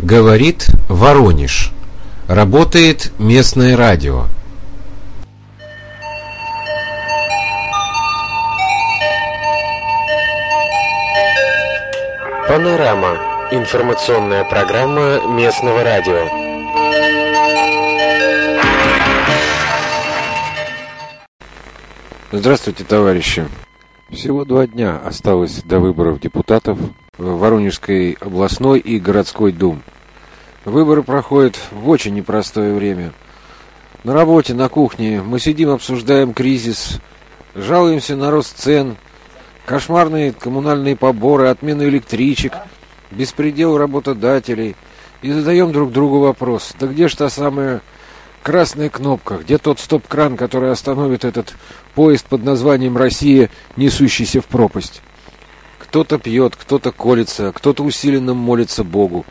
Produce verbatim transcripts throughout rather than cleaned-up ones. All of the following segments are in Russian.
Говорит Воронеж. Работает местное радио. Панорама. Информационная программа местного радио. Здравствуйте, товарищи. Всего два дня осталось до выборов депутатов в Воронежской областной и городской дум. Выборы проходят в очень непростое время. На работе, на кухне мы сидим, обсуждаем кризис, жалуемся на рост цен, кошмарные коммунальные поборы, отмену электричек, беспредел работодателей и задаем друг другу вопрос: да где ж та самая красная кнопка, где тот стоп-кран, который остановит этот поезд под названием «Россия», несущийся в пропасть? Кто-то пьет, кто-то колется, кто-то усиленно молится Богу.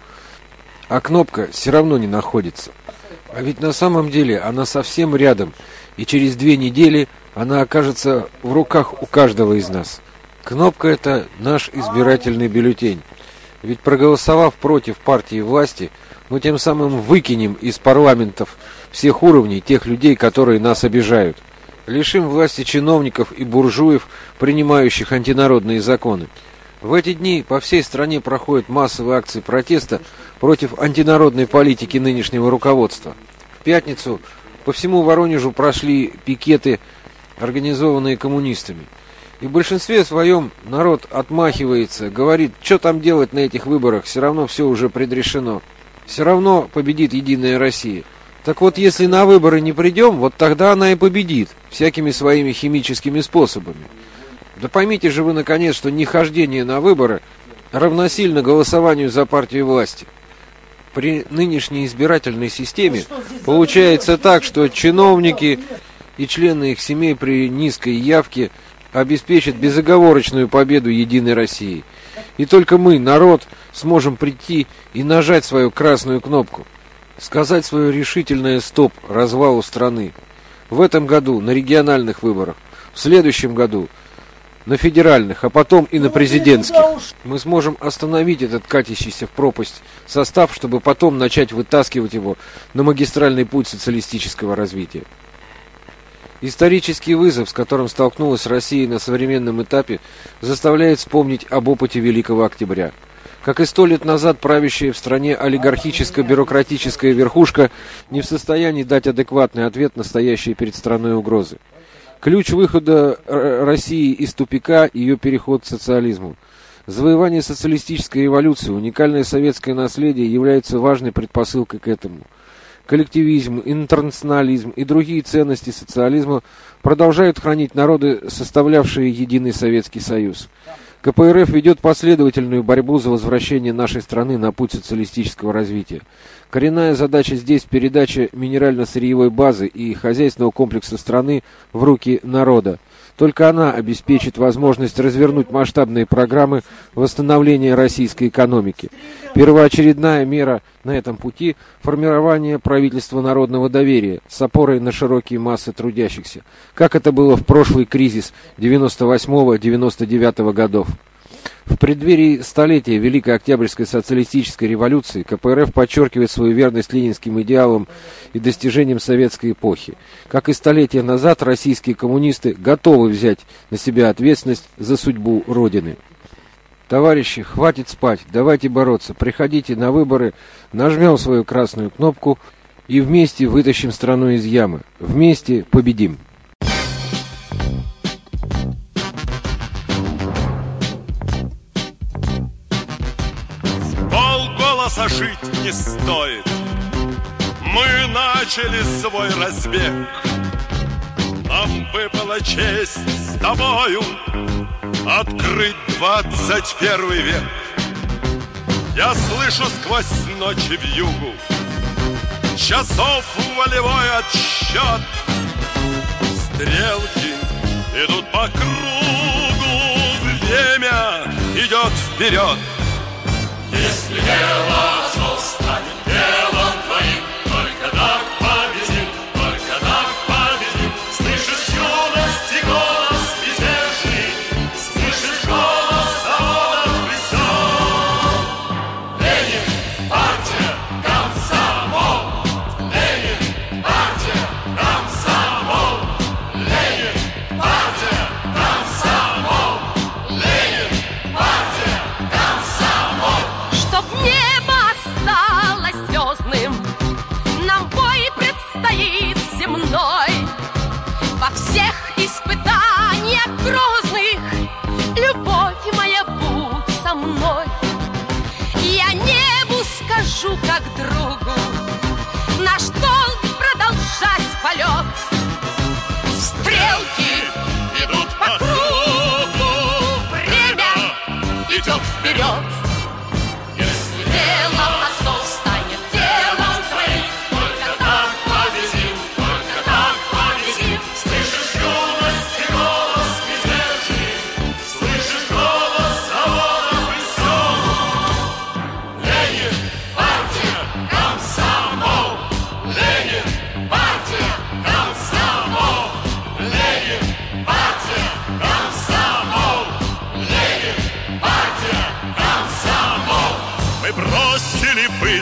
А кнопка все равно не находится. А ведь на самом деле она совсем рядом, и через две недели она окажется в руках у каждого из нас. Кнопка — это наш избирательный бюллетень. Ведь проголосовав против партии власти, мы тем самым выкинем из парламентов всех уровней тех людей, которые нас обижают. Лишим власти чиновников и буржуев, принимающих антинародные законы. В эти дни по всей стране проходят массовые акции протеста против антинародной политики нынешнего руководства. В пятницу по всему Воронежу прошли пикеты, организованные коммунистами. И в большинстве своем народ отмахивается, говорит, что там делать на этих выборах, все равно все уже предрешено. Все равно победит Единая Россия. Так вот, если на выборы не придем, вот тогда она и победит, всякими своими химическими способами. Да поймите же вы, наконец, что нехождение на выборы равносильно голосованию за партию власти. При нынешней избирательной системе получается так, что чиновники и члены их семей при низкой явке обеспечат безоговорочную победу Единой России. И только мы, народ, сможем прийти и нажать свою красную кнопку, сказать свое решительное «стоп» развалу страны. В этом году на региональных выборах, в следующем году на федеральных, а потом и на президентских. Мы сможем остановить этот катящийся в пропасть состав, чтобы потом начать вытаскивать его на магистральный путь социалистического развития. Исторический вызов, с которым столкнулась Россия на современном этапе, заставляет вспомнить об опыте Великого Октября. Как и сто лет назад, правящая в стране олигархическо-бюрократическая верхушка не в состоянии дать адекватный ответ на стоящие перед страной угрозы. Ключ выхода России из тупика – ее переход к социализму. Завоевание социалистической революции, уникальное советское наследие является важной предпосылкой к этому. Коллективизм, интернационализм и другие ценности социализма продолжают хранить народы, составлявшие единый Советский Союз. ка пэ эр эф ведет последовательную борьбу за возвращение нашей страны на путь социалистического развития. Коренная задача здесь – передача минерально-сырьевой базы и хозяйственного комплекса страны в руки народа. Только она обеспечит возможность развернуть масштабные программы восстановления российской экономики. Первоочередная мера на этом пути – формирование правительства народного доверия с опорой на широкие массы трудящихся, как это было в прошлый кризис девяносто восьмого — девяносто девятого годов. В преддверии столетия Великой Октябрьской социалистической революции ка пэ эр эф подчеркивает свою верность ленинским идеалам и достижениям советской эпохи. Как и столетия назад, российские коммунисты готовы взять на себя ответственность за судьбу Родины. Товарищи, хватит спать, давайте бороться, приходите на выборы, нажмем свою красную кнопку и вместе вытащим страну из ямы. Вместе победим. Жить не стоит. Мы начали свой разбег. Нам выпала честь с тобою открыть двадцать первый век. Я слышу сквозь ночи вьюгу часов волевой отсчет. Стрелки идут по кругу, время идет вперед. Если дело зло станет делом твоим, только так победим, только так победим. Слышишь юности голос мятежный, слышишь голос заводов присел. Ленин, партия,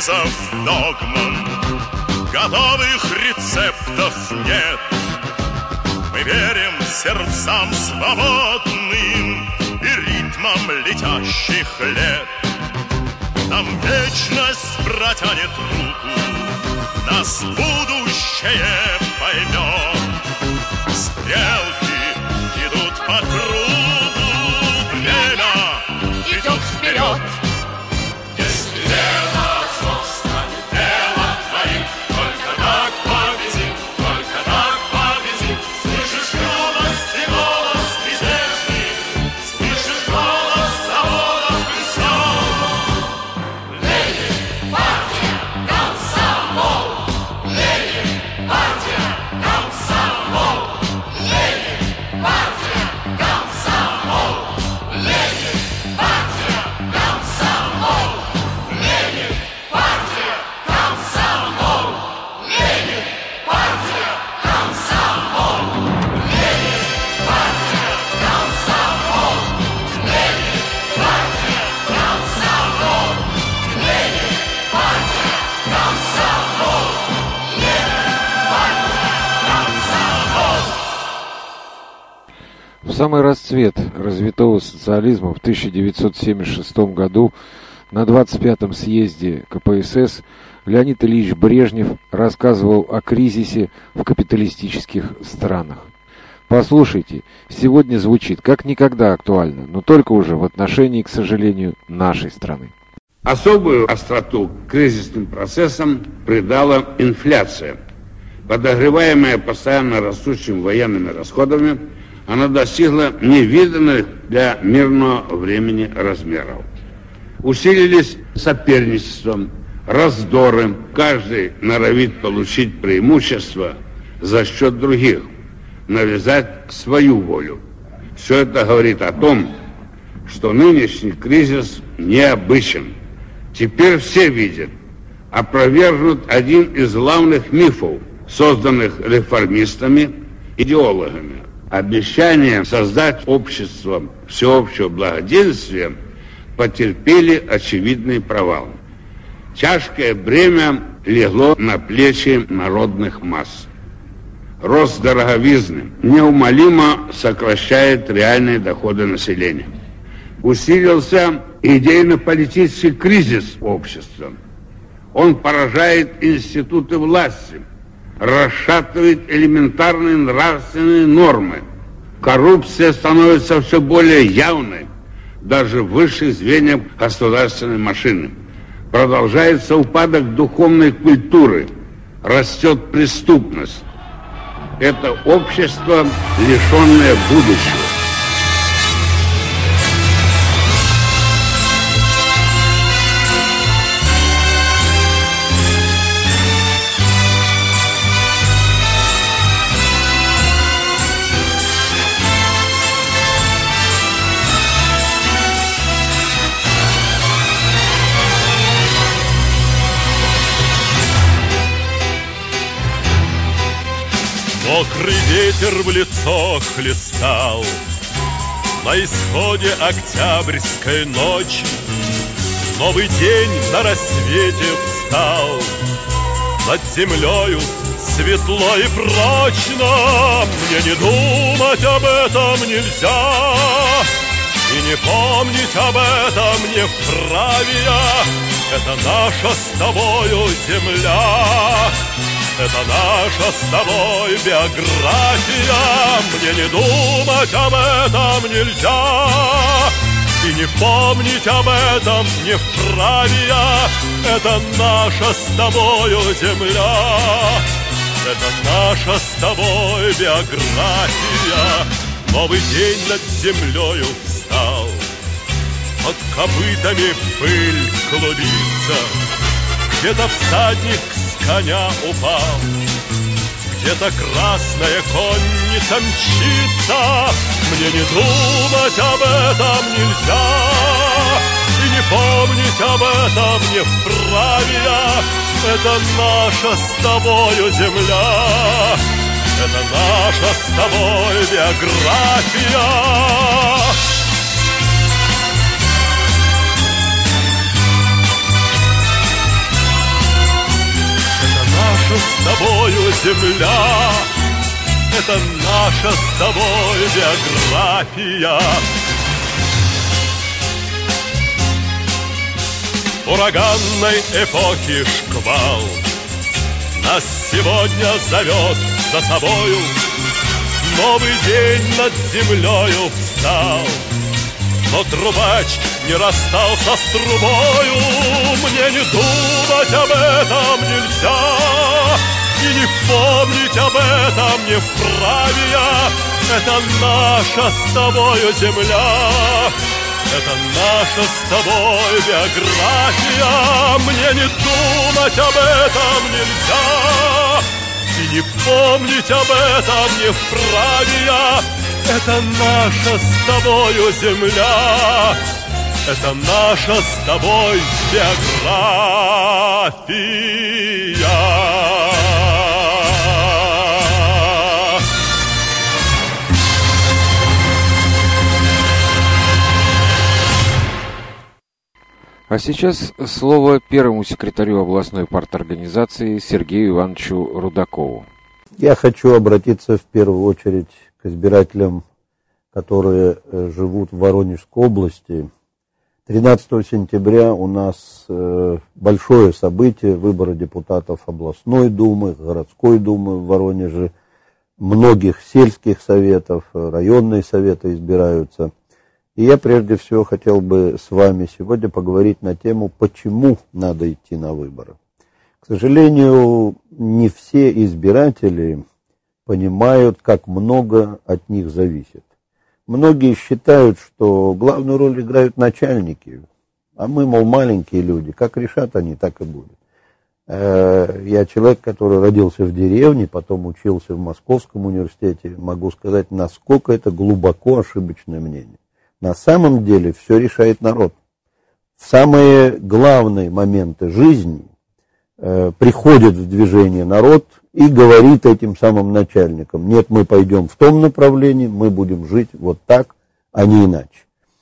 вызов догмам. Готовых рецептов нет. Мы верим сердцам свободным и ритмам летящих лет. Нам вечность протянет руку, нас будущее поймет. Стрелки идут по кругу, время идет вперед. Если дело зло станет делом твоим, только так победим, только так победим. Слышишь голос и голос неизбежный, слышишь голос заводов и сел. Ленин, партия, комсомол. Ленин, партия, комсомол. Ленин, партия, комсомол. Ленин, партия, комсомол. Ленин, партия, комсомол. Ленин, партия, комсомол. Ленин, партия, комсомол. Ленин, партия, комсомол. Ленин, партия, комсомол. В самый расцвет развитого социализма в тысяча девятьсот семьдесят шестом году на двадцать пятом съезде ка пэ эс эс Леонид Ильич Брежнев рассказывал о кризисе в капиталистических странах. Послушайте, сегодня звучит как никогда актуально, но только уже в отношении, к сожалению, нашей страны. Особую остроту кризисным процессам придала инфляция. Подогреваемая постоянно растущими военными расходами, она достигла невиданных для мирного времени размеров. Усилились соперничество, раздоры, каждый норовит получить преимущество за счет других, навязать свою волю. Все это говорит о том, что нынешний кризис необычен. Теперь все видят, опровергнут один из главных мифов, созданных реформистами, идеологами. Обещание создать общество всеобщего благоденствия потерпели очевидный провал. Тяжкое бремя легло на плечи народных масс. Рост дороговизны неумолимо сокращает реальные доходы населения. Усилился идейно-политический кризис общества. Он поражает институты власти, расшатывает элементарные нравственные нормы. Коррупция становится все более явной, даже в высших звеньях государственной машины. Продолжается упадок духовной культуры, растет преступность. Это общество, лишенное будущего. Мокрый ветер в лицо хлестал на исходе октябрьской ночи. Новый день на рассвете встал, над землею светло и прочно. Мне не думать об этом нельзя, и не помнить об этом не вправе я. Это наша с тобою земля, это наша с тобой биография. Мне не думать об этом нельзя, и не помнить об этом не вправе я. Это наша с тобою земля, это наша с тобой биография. Новый день над землею встал, под копытами пыль клубится. Где-то всадник с коня упал, где-то красная конница мчится. Мне не думать об этом нельзя, и не помнить об этом не вправе я. Это наша с тобою земля, это наша с тобой биография. с тобою земля, это наша с тобой биография. Ураганной эпохи шквал нас сегодня зовет за собою. Новый день над землею встал, но трубач не расстался с трубою. Мне не думать об этом нельзя, и не помнить об этом не вправе я. Это наша с тобою земля, это наша с тобой биография. Мне не думать об этом нельзя, и не помнить об этом не вправе я. Это наша с тобою земля, это наша с тобой биография. А сейчас слово первому секретарю областной парторганизации Сергею Ивановичу Рудакову. Я хочу обратиться в первую очередь к избирателям, которые живут в Воронежской области. тринадцатого сентября у нас большое событие, выборы депутатов областной думы, городской думы в Воронеже, многих сельских советов, районные советы избираются. И я прежде всего хотел бы с вами сегодня поговорить на тему, почему надо идти на выборы. К сожалению, не все избиратели понимают, как много от них зависит. Многие считают, что главную роль играют начальники, а мы, мол, маленькие люди, как решат они, так и будет. Я человек, который родился в деревне, потом учился в Московском университете, могу сказать, насколько это глубоко ошибочное мнение. На самом деле все решает народ. В самые главные моменты жизни э, приходит в движение народ и говорит этим самым начальникам: нет, мы пойдем в том направлении, мы будем жить вот так, а не иначе.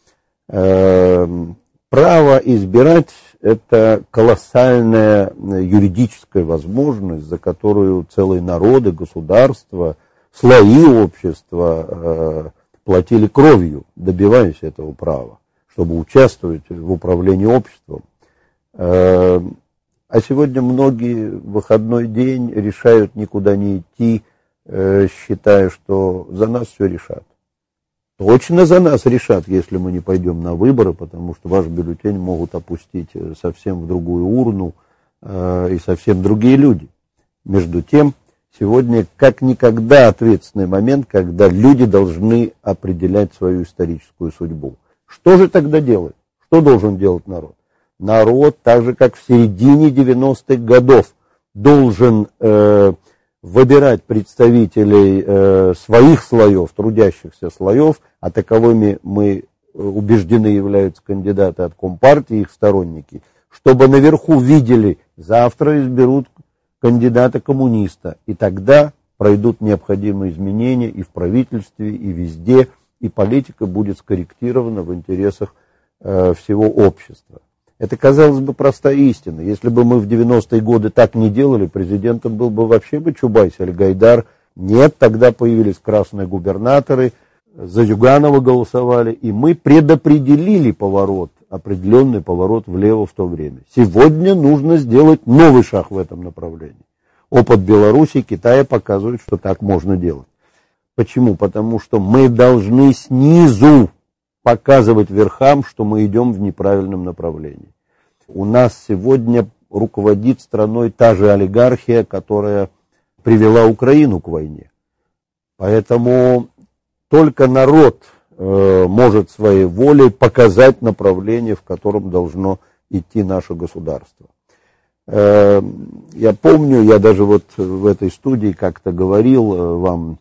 Э, право избирать – это колоссальная юридическая возможность, за которую целые народы, государства, слои общества э, платили кровью, добиваясь этого права, чтобы участвовать в управлении обществом. А сегодня многие в выходной день решают никуда не идти, считая, что за нас все решат. Точно за нас решат, если мы не пойдем на выборы, потому что ваш бюллетень могут опустить совсем в другую урну и совсем другие люди. Между тем, сегодня как никогда ответственный момент, когда люди должны определять свою историческую судьбу. Что же тогда делать? Что должен делать народ? Народ, так же как в середине девяностых годов, должен э, выбирать представителей э, своих слоев, трудящихся слоев, а таковыми мы убеждены являются кандидаты от Компартии, их сторонники, чтобы наверху видели: завтра изберут кандидата-коммуниста, и тогда пройдут необходимые изменения и в правительстве, и везде, и политика будет скорректирована в интересах э, всего общества. Это, казалось бы, простая истина. Если бы мы в девяностые годы так не делали, президентом был бы вообще бы Чубайс или Гайдар. Нет, тогда появились красные губернаторы, за Зюганова голосовали, и мы предопределили поворот, определенный поворот влево в то время. Сегодня нужно сделать новый шаг в этом направлении. Опыт Беларуси и Китая показывает, что так можно делать. Почему? Потому что мы должны снизу показывать верхам, что мы идем в неправильном направлении. У нас сегодня руководит страной та же олигархия, которая привела Украину к войне. Поэтому только народ э, может своей волей показать направление, в котором должно идти наше государство. Э, я помню, я даже вот в этой студии как-то говорил э, вам,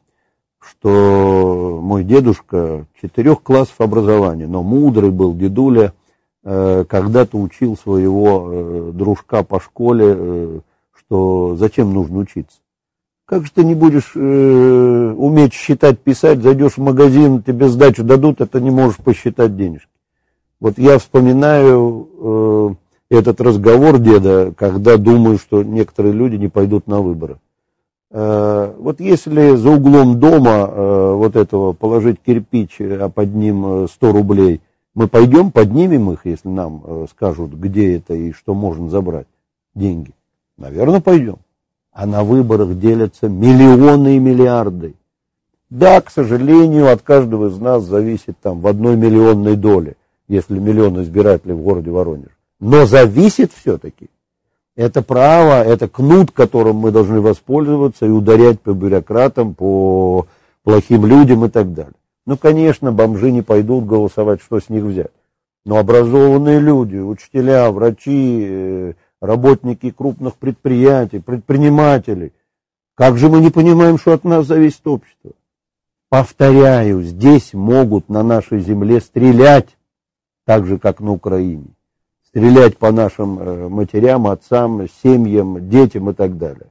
что мой дедушка четырех классов образования, но мудрый был дедуля, э, когда-то учил своего э, дружка по школе, э, что зачем нужно учиться. Как же ты не будешь э, уметь считать, писать, зайдешь в магазин, тебе сдачу дадут, а ты не можешь посчитать денежки. Вот я вспоминаю э, этот разговор деда, когда думаю, что некоторые люди не пойдут на выборы. Вот если за углом дома вот этого положить кирпич, а под ним сто рублей, мы пойдем, поднимем их, если нам скажут, где это и что можно забрать, деньги? Наверное, пойдем. А на выборах делятся миллионы и миллиарды. Да, к сожалению, от каждого из нас зависит там в одной миллионной доле, если миллион избирателей в городе Воронеж. Но зависит все-таки. Это право, это кнут, которым мы должны воспользоваться и ударять по бюрократам, по плохим людям и так далее. Ну, конечно, бомжи не пойдут голосовать, что с них взять. Но образованные люди, учителя, врачи, работники крупных предприятий, предприниматели, как же мы не понимаем, что от нас зависит общество? Повторяю, здесь могут на нашей земле стрелять, так же, как на Украине. Стрелять по нашим матерям, отцам, семьям, детям и так далее.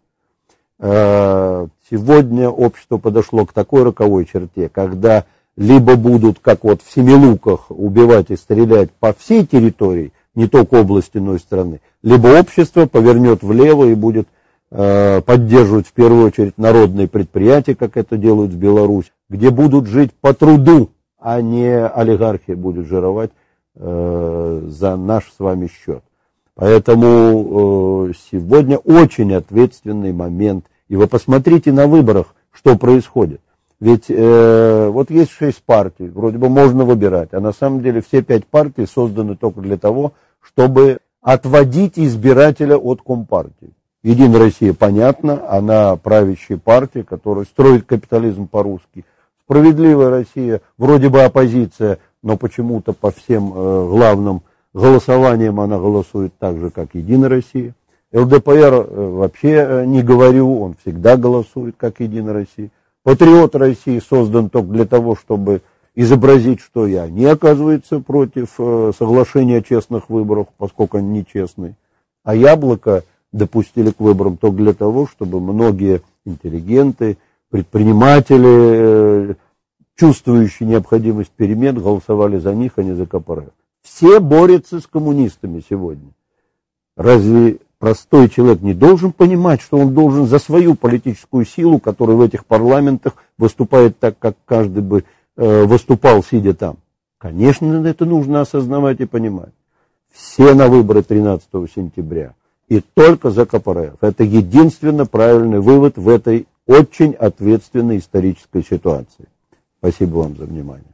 Сегодня общество подошло к такой роковой черте, когда либо будут, как вот в Семилуках, убивать и стрелять по всей территории, не только области, но и страны, либо общество повернет влево и будет поддерживать в первую очередь народные предприятия, как это делают в Беларуси, где будут жить по труду, а не олигархия будет жировать за наш с вами счет. Поэтому сегодня очень ответственный момент. И вы посмотрите на выборах, что происходит. Ведь э, вот есть шесть партий, вроде бы можно выбирать, а на самом деле все пять партий созданы только для того, чтобы отводить избирателя от Компартии. Единая Россия, понятно, она правящая партия, которая строит капитализм по-русски. Справедливая Россия, вроде бы оппозиция, но почему-то по всем э, главным голосованиям она голосует так же, как Единая Россия. ЛДПР э, вообще э, не говорю, он всегда голосует, как Единая Россия. Патриот России создан только для того, чтобы изобразить, что и они, оказывается, против э, соглашения о честных выборах, поскольку они нечестные. А Яблоко допустили к выборам только для того, чтобы многие интеллигенты, предприниматели, э, чувствующие необходимость перемен, голосовали за них, а не за КПРФ. Все борются с коммунистами сегодня. Разве простой человек не должен понимать, что он должен за свою политическую силу, которая в этих парламентах выступает так, как каждый бы э, выступал, сидя там? Конечно, это нужно осознавать и понимать. Все на выборы тринадцатого сентября. И только за КПРФ. Это единственно правильный вывод в этой очень ответственной исторической ситуации. Спасибо вам за внимание.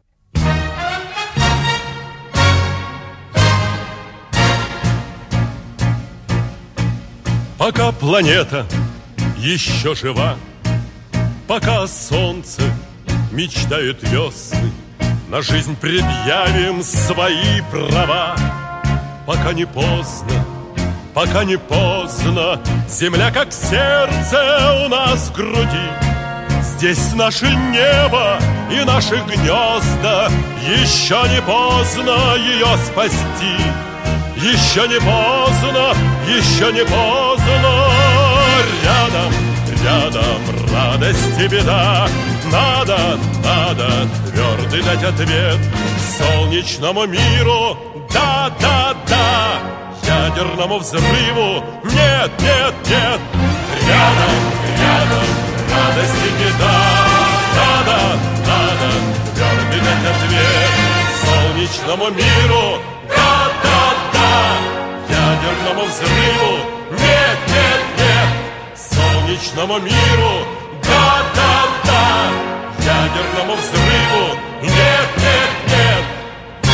Пока планета еще жива, пока солнце мечтают весны, на жизнь предъявим свои права. Пока не поздно, пока не поздно, земля как сердце у нас в груди. Здесь наше небо и наши гнезда, еще не поздно ее спасти. Еще не поздно, еще не поздно. Рядом, рядом радость и беда. Надо, надо твердый дать ответ солнечному миру. Да, да, да. Ядерному взрыву. Нет, нет, нет. Рядом, рядом радость и беда. Надо, надо твердый дать ответ солнечному миру. Да, да, да. Ядерному взрыву. Нет, нет, нет. Солнечному миру. Да, да, да. Ядерному взрыву. Нет, нет, нет.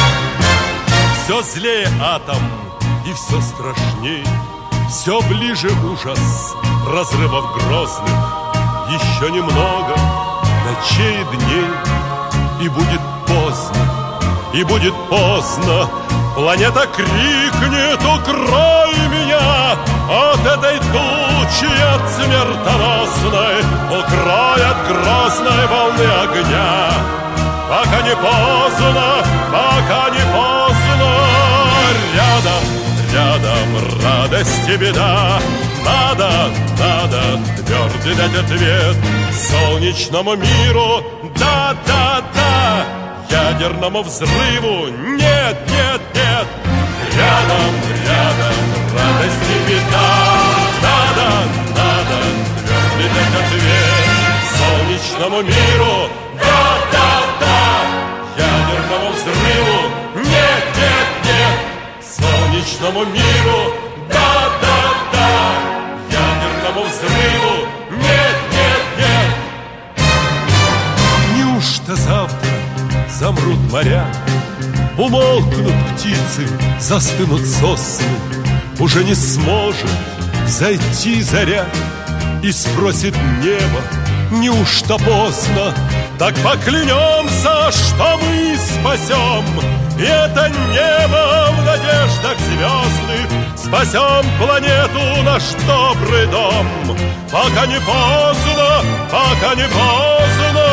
Все злее атом и все страшней, все ближе ужас разрывов грозных. Еще немного ночей и дней, и будет поздно, и будет поздно. Планета крикнет: укрой меня от этой тучи, от смертоносной, укрой от грозной волны огня. Пока не поздно, пока не поздно. Рядом, рядом радость и беда. Надо, надо твердый дать ответ солнечному миру. Да, да, да. Ядерному взрыву. Нет, нет, нет. Рядом, рядом радость и беда. Надо, надо твердый дать ответ солнечному миру. Да, да, да, ядерному взрыву. Нет, нет, нет, солнечному миру. Да, да, да, ядерному взрыву. Нет, нет, нет. Неужто завтра замрут моря, умолкнут птицы, застынут сосны, уже не сможет зайти заря, и спросит небо, неужто поздно? Так поклянемся, что мы спасем и это небо в надеждах звездных, спасем планету, наш добрый дом. Пока не поздно, пока не поздно.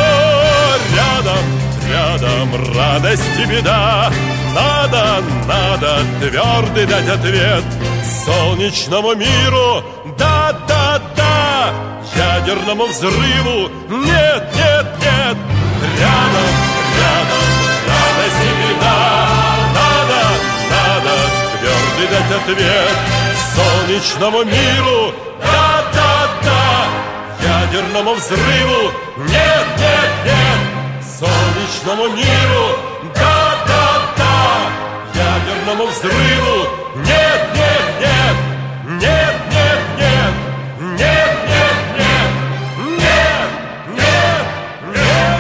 Рядом, рядом радость и беда. Надо, надо твердый дать ответ солнечному миру. Да, да, да, ядерному взрыву. Нет, нет, нет. Рядом, рядом радость и беда. Надо, надо твердый дать ответ солнечному миру. Да, да, да, ядерному взрыву. Нет, нет, нет. Солнечному миру. Да, да, да, ядерному взрыву. Нет, нет, нет. Нет, нет, нет. Нет, нет, нет. Нет, нет,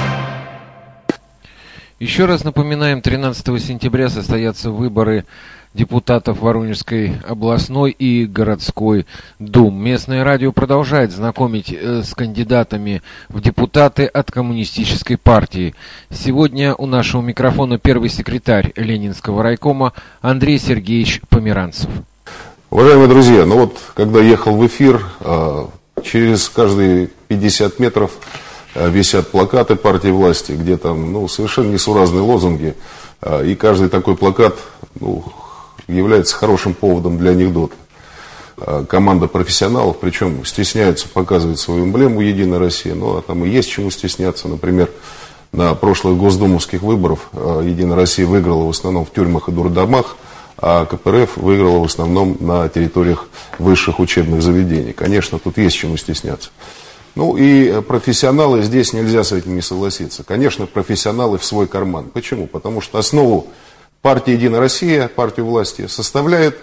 нет. Еще раз напоминаем, тринадцатого сентября состоятся выборы депутатов Воронежской областной и городской дум. Местное радио продолжает знакомить э, с кандидатами в депутаты от Коммунистической партии. Сегодня у нашего микрофона первый секретарь Ленинского райкома Андрей Сергеевич Померанцев. Уважаемые друзья, ну вот, когда ехал в эфир, э, через каждые пятьдесят метров э, висят плакаты партии власти, где там ну, совершенно несуразные лозунги, э, и каждый такой плакат ну, является хорошим поводом для анекдота. Команда профессионалов, причем стесняются показывать свою эмблему «Единая Россия», ну а там и есть чему стесняться. Например, на прошлых госдумовских выборах «Единая Россия» выиграла в основном в тюрьмах и дурдомах, а ка пэ эр эф выиграла в основном на территориях высших учебных заведений. Конечно, тут есть чему стесняться. Ну и профессионалы, здесь нельзя с этим не согласиться. Конечно, профессионалы в свой карман. Почему? Потому что основу партии «Единая Россия», партию власти, составляют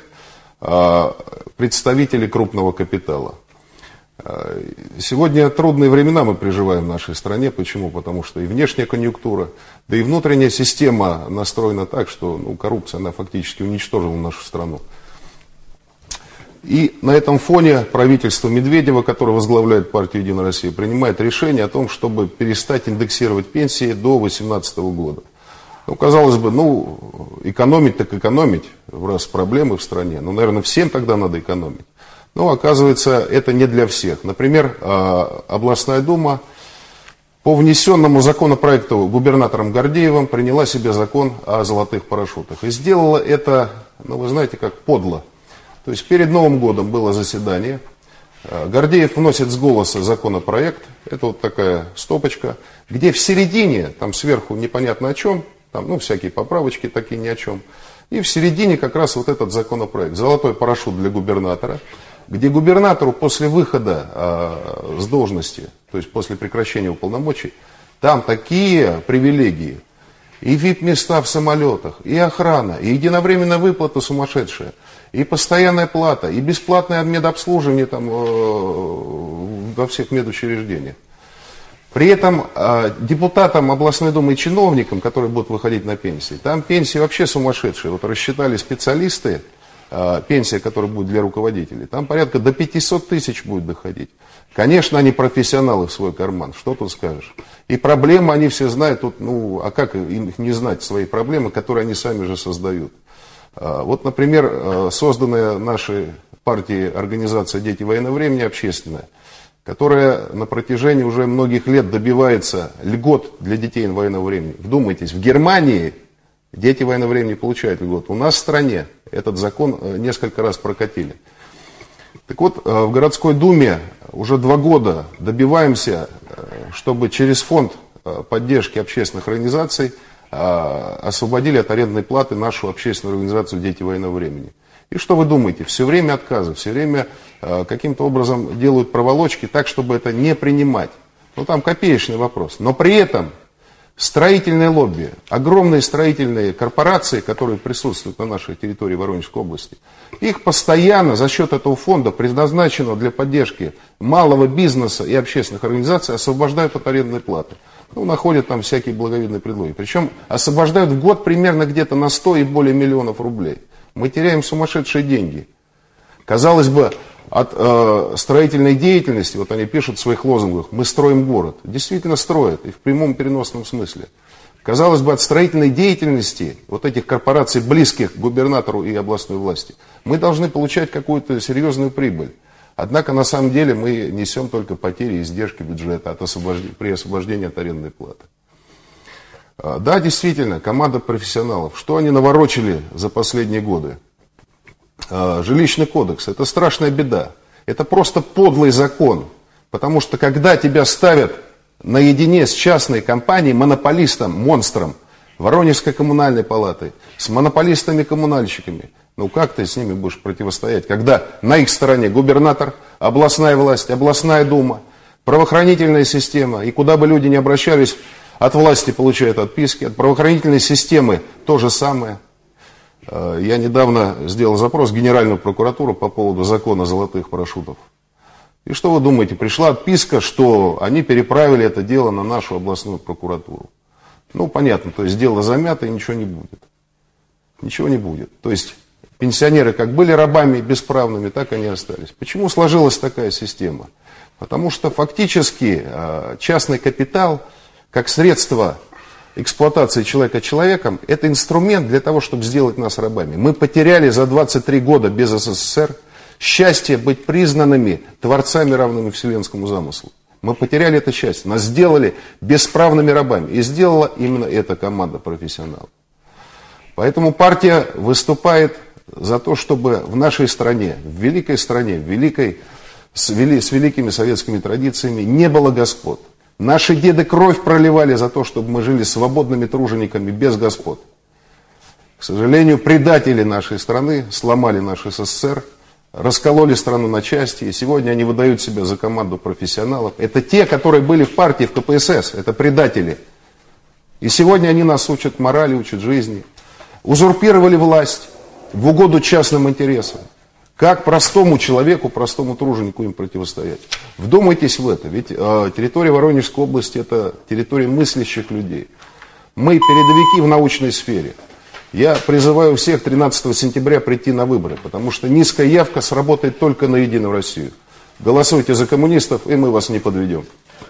э, представители крупного капитала. Э, сегодня трудные времена мы переживаем в нашей стране. Почему? Потому что и внешняя конъюнктура, да и внутренняя система настроена так, что ну, коррупция она фактически уничтожила нашу страну. И на этом фоне правительство Медведева, которое возглавляет партию «Единая Россия», принимает решение о том, чтобы перестать индексировать пенсии до две тысячи восемнадцатого года. Ну, казалось бы, ну, экономить так экономить, раз проблемы в стране, ну, наверное, всем тогда надо экономить. Но, оказывается, это не для всех. Например, областная дума по внесенному законопроекту губернатором Гордеевым приняла себе закон о золотых парашютах. И сделала это, ну, вы знаете, как подло. То есть перед Новым годом было заседание, Гордеев вносит с голоса законопроект, это вот такая стопочка, где в середине, там сверху непонятно о чем, там, ну, всякие поправочки такие ни о чем. И в середине как раз вот этот законопроект. Золотой парашют для губернатора, где губернатору после выхода э, с должности, то есть после прекращения уполномочий, там такие привилегии. И ви ай пи-места в самолетах, и охрана, и единовременная выплата сумасшедшая, и постоянная плата, и бесплатное медобслуживание там, э, во всех медучреждениях. При этом э, депутатам областной думы и чиновникам, которые будут выходить на пенсии, там пенсии вообще сумасшедшие. Вот рассчитали специалисты, э, пенсия, которая будет для руководителей, там порядка до пятисот тысяч будет доходить. Конечно, они профессионалы в свой карман, что тут скажешь. И проблемы они все знают, тут, ну, а как им не знать свои проблемы, которые они сами же создают. Э, вот, например, э, созданная нашей партией организация «Дети военного времени» общественная, которая на протяжении уже многих лет добивается льгот для детей военного времени. Вдумайтесь, в Германии дети военного времени получают льгот. У нас в стране этот закон несколько раз прокатили. Так вот, в городской думе уже два года добиваемся, чтобы через фонд поддержки общественных организаций освободили от арендной платы нашу общественную организацию «Дети военного времени». И что вы думаете? Все время отказы, все время э, каким-то образом делают проволочки так, чтобы это не принимать. Ну там копеечный вопрос. Но при этом строительное лобби, огромные строительные корпорации, которые присутствуют на нашей территории Воронежской области, их постоянно за счет этого фонда, предназначенного для поддержки малого бизнеса и общественных организаций, освобождают от арендной платы. Ну, находят там всякие благовидные предлоги. Причем освобождают в год примерно где-то на сто и более миллионов рублей. Мы теряем сумасшедшие деньги. Казалось бы, от э, строительной деятельности, вот они пишут в своих лозунгах, мы строим город. Действительно строят, и в прямом переносном смысле. Казалось бы, от строительной деятельности вот этих корпораций, близких к губернатору и областной власти, мы должны получать какую-то серьезную прибыль. Однако, на самом деле, мы несем только потери и издержки бюджета от освобождения, при освобождении от арендной платы. Да, действительно, команда профессионалов. Что они наворочили за последние годы? Жилищный кодекс – это страшная беда. Это просто подлый закон. Потому что, когда тебя ставят наедине с частной компанией, монополистом, монстром, Воронежской коммунальной палатой, с монополистами-коммунальщиками, ну как ты с ними будешь противостоять, когда на их стороне губернатор, областная власть, областная дума, правоохранительная система, и куда бы люди ни обращались, от власти получают отписки, от правоохранительной системы то же самое. Я недавно сделал запрос в Генеральную прокуратуру по поводу закона золотых парашютов. И что вы думаете, пришла отписка, что они переправили это дело на нашу областную прокуратуру. Ну, понятно, то есть дело замято и ничего не будет. Ничего не будет. То есть пенсионеры как были рабами бесправными, так они и остались. Почему сложилась такая система? Потому что фактически частный капитал, как средство эксплуатации человека человеком, это инструмент для того, чтобы сделать нас рабами. Мы потеряли за двадцать три года без СССР счастье быть признанными творцами, равными вселенскому замыслу. Мы потеряли это счастье. Нас сделали бесправными рабами. И сделала именно эта команда профессионалов. Поэтому партия выступает за то, чтобы в нашей стране, в великой стране, в великой, с, вели, с великими советскими традициями не было господ. Наши деды кровь проливали за то, чтобы мы жили свободными тружениками без господ. К сожалению, предатели нашей страны сломали наш СССР, раскололи страну на части, и сегодня они выдают себя за команду профессионалов. Это те, которые были в партии, в ка пэ эс эс, это предатели. И сегодня они нас учат морали, учат жизни. Узурпировали власть в угоду частным интересам. Как простому человеку, простому труженику им противостоять? Вдумайтесь в это, ведь э, территория Воронежской области – это территория мыслящих людей. Мы передовики в научной сфере. Я призываю всех тринадцатого сентября прийти на выборы, потому что низкая явка сработает только на Единую Россию. Голосуйте за коммунистов, и мы вас не подведем.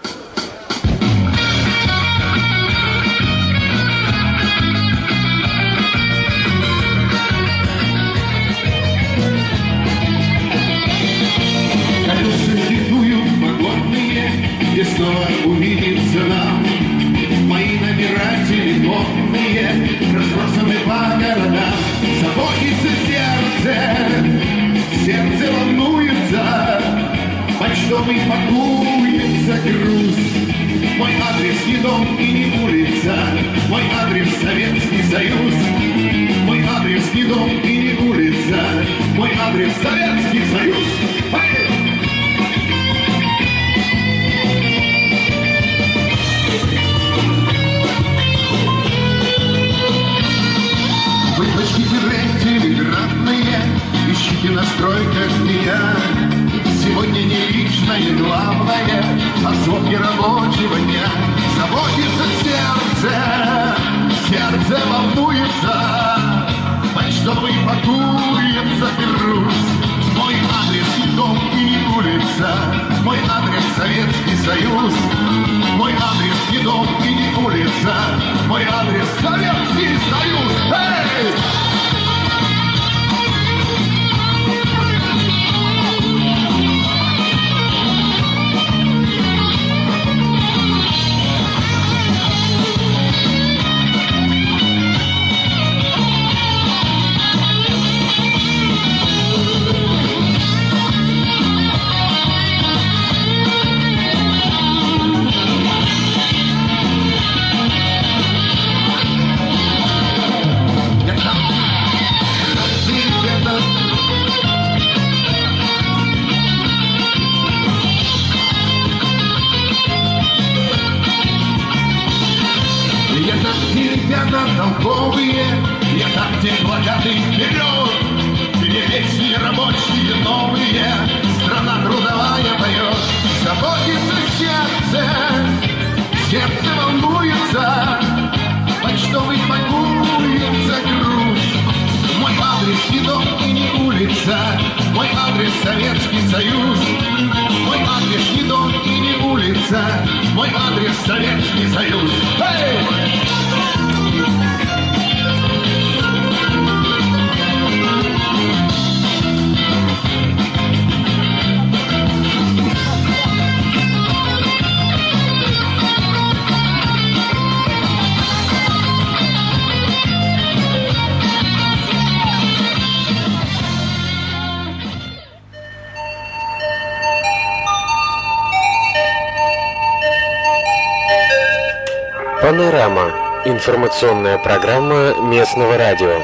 И снова увидится нам мои номера телефонные, разбросаны по городам. Заботится сердце, сердце волнуется, почтовый пакуется груз. Мой адрес не дом и не улица, мой адрес Советский Союз. Мой адрес не дом и не улица, мой адрес Советский Союз. Телеграфные, ищите на стройках меня. Сегодня не личное главное, а сроки рабочего дня. Заботится сердце, сердце волнуется, почтовый пакуется груз. Мой адрес не дом и не улица, мой адрес Советский Союз. Мой адрес не дом и не улица, мой адрес Советский Союз. Эй! И ребята толковые, я там, где плакаты вперед, где песни рабочие новые, страна трудовая поет. Заботится сердце, сердце волнуется, почтовый пакуется груз. Мой адрес не дом и не улица, мой адрес Советский Союз. Мой адрес не дом и не улица, мой адрес Советский Союз. Эй! Панорама. Информационная программа местного радио.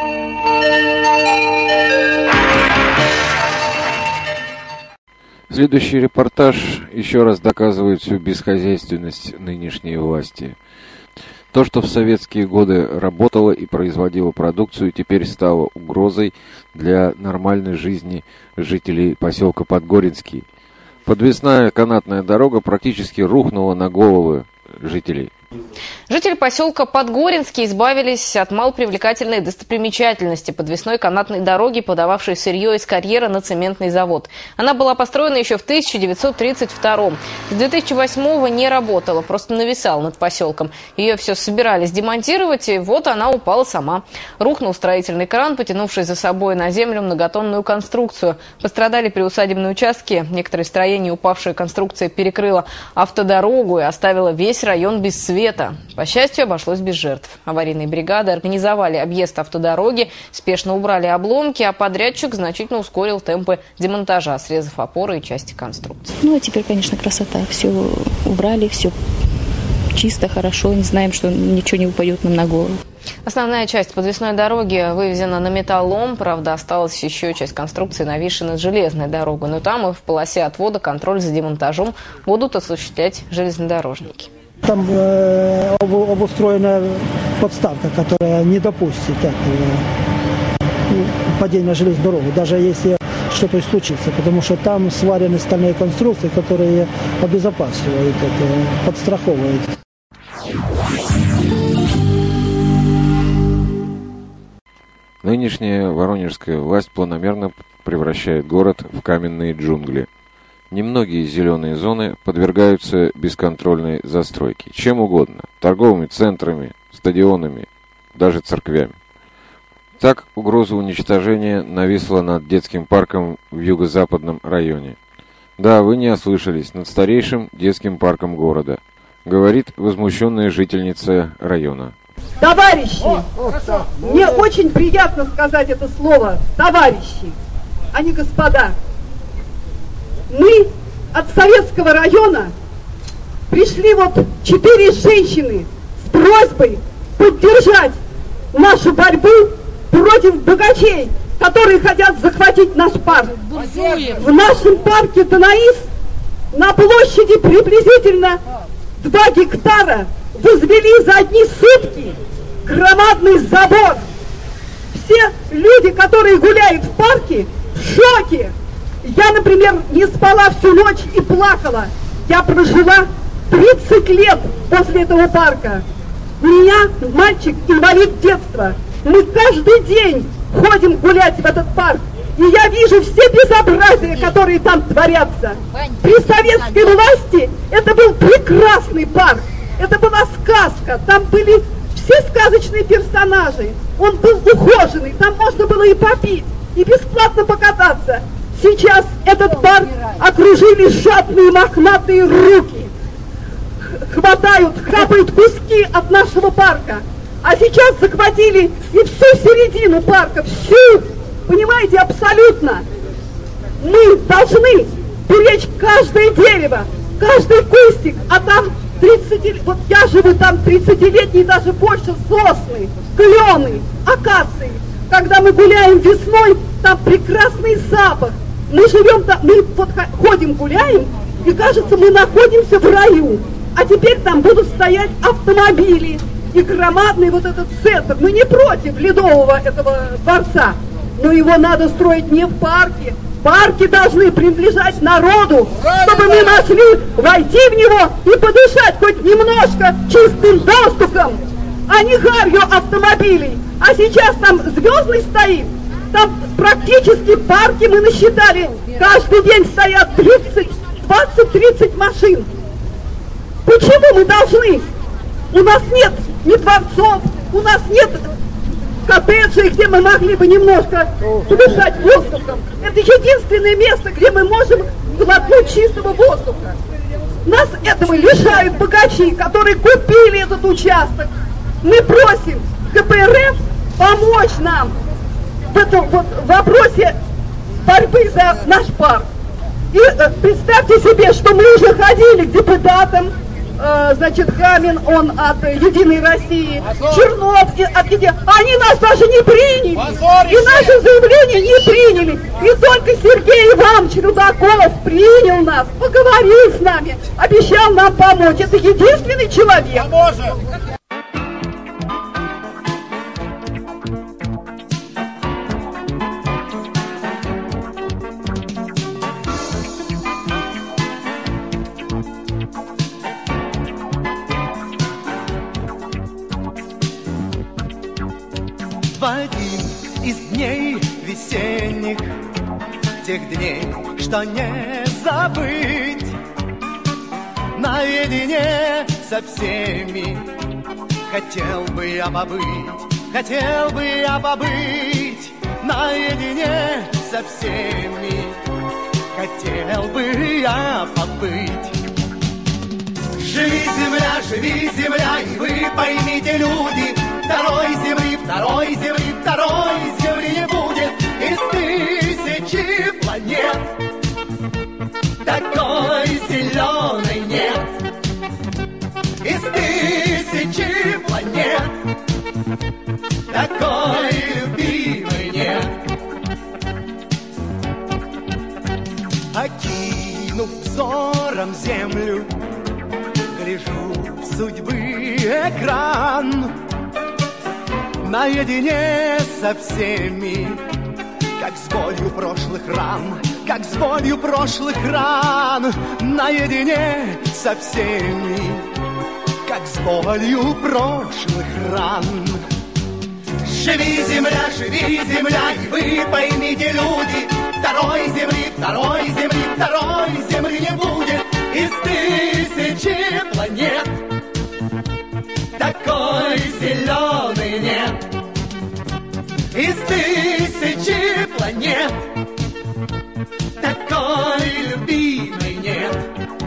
Следующий репортаж еще раз доказывает всю бесхозяйственность нынешней власти. То, что в советские годы работало и производило продукцию, теперь стало угрозой для нормальной жизни жителей поселка Подгоринский. Подвесная канатная дорога практически рухнула на головы жителей. Жители поселка Подгоринский избавились от малопривлекательной достопримечательности подвесной канатной дороги, подававшей сырье из карьера на цементный завод. Она была построена еще в тысяча девятьсот тридцать втором. С две тысячи восьмого не работала, просто нависала над поселком. Ее все собирались демонтировать, и вот она упала сама. Рухнул строительный кран, потянувший за собой на землю многотонную конструкцию. Пострадали приусадебные участки. Некоторые строения упавшая конструкция перекрыла автодорогу и оставила весь район без света. По счастью, обошлось без жертв. Аварийные бригады организовали объезд автодороги, спешно убрали обломки, а подрядчик значительно ускорил темпы демонтажа, срезав опоры и части конструкции. Ну, а теперь, конечно, красота. Все убрали, все чисто, хорошо. Не знаем, что ничего не упадет нам на голову. Основная часть подвесной дороги вывезена на металлолом, правда, осталась еще часть конструкции, нависшей над железной дорогой. Но там и в полосе отвода контроль за демонтажом будут осуществлять железнодорожники. Там э, обустроена подставка, которая не допустит этого, ну, падения на железную дорогу, даже если что-то случится, потому что там сварены стальные конструкции, которые обезопасивают это, подстраховывают. Нынешняя воронежская власть планомерно превращает город в каменные джунгли. Немногие зеленые зоны подвергаются бесконтрольной застройке. Чем угодно. Торговыми центрами, стадионами, даже церквями. Так, угроза уничтожения нависла над детским парком в юго-западном районе. Да, вы не ослышались, над старейшим детским парком города, говорит возмущенная жительница района. Товарищи, мне очень приятно сказать это слово, товарищи, а не господа. Мы от Советского района пришли вот четыре женщины с просьбой поддержать нашу борьбу против богачей, которые хотят захватить наш парк. В нашем парке Танаис на площади приблизительно два гектара возвели за одни сутки громадный забор. Все люди, которые гуляют в парке, в шоке. Я, например, не спала всю ночь и плакала. Я прожила тридцать лет после этого парка. У меня мальчик инвалид детства. Мы каждый день ходим гулять в этот парк. И я вижу все безобразия, которые там творятся. При советской власти это был прекрасный парк. Это была сказка. Там были все сказочные персонажи. Он был ухоженный. Там можно было и попить, и бесплатно покататься. Сейчас этот парк окружили жадные мохнатые руки. Хватают, хапают куски от нашего парка. А сейчас захватили и всю середину парка, всю. Понимаете, абсолютно. Мы должны беречь каждое дерево, каждый кустик. А там тридцать, вот я живу там тридцатилетние, даже больше, сосны, клены, акации. Когда мы гуляем весной, там прекрасный запах. Мы живем там, мы вот ходим, гуляем, и кажется, мы находимся в раю. А теперь там будут стоять автомобили, и громадный вот этот центр. Мы не против Ледового этого дворца, но его надо строить не в парке. Парки должны принадлежать народу, чтобы мы могли войти в него и подышать хоть немножко чистым воздухом, а не гарью автомобилей. А сейчас там Звездный стоит, там практически парки мы насчитали, каждый день стоят тридцать, двадцать, тридцать машин. Почему мы должны? У нас нет ни дворцов, у нас нет коттеджей, где мы могли бы немножко подышать воздухом. Это единственное место, где мы можем глотнуть чистого воздуха. Нас этого лишают богачи, которые купили этот участок. Мы просим ка пэ эр эф помочь нам в этом вот вопросе борьбы за наш парк. И э, представьте себе, что мы уже ходили к депутатам, э, значит, Гамин, он от э, Единой России, Чернов и, от Единой. Они нас даже не приняли. Позорище. И наше заявление не приняли. И только Сергей Иванович Рудаков принял нас, поговорил с нами, обещал нам помочь. Это единственный человек. Поможем. В один из дней весенних, тех дней, что не забыть, наедине со всеми хотел бы я побыть, хотел бы я побыть, наедине со всеми хотел бы я побыть. Живи, земля, живи, земля, и вы поймите, люди, второй земли, второй земли, второй земли не будет. Из тысячи планет такой зеленой нет. Из тысячи планет такой любимой нет. Окинув взором землю, гляжу в судьбы экран, наедине со всеми, как с болью прошлых ран, как с болью прошлых ран, наедине со всеми, как с болью прошлых ран. Живи, земля, живи, земля, и вы поймите, люди, второй земли, второй земли, второй земли не будет. Из тысячи планет такой зеленый нет. Из тысячи планет такой любимой нет.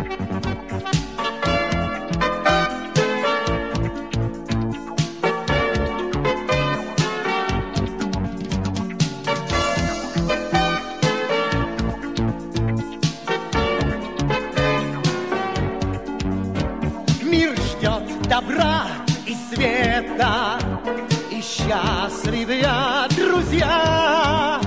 Мир ждет добра и света, и счастливые друзья,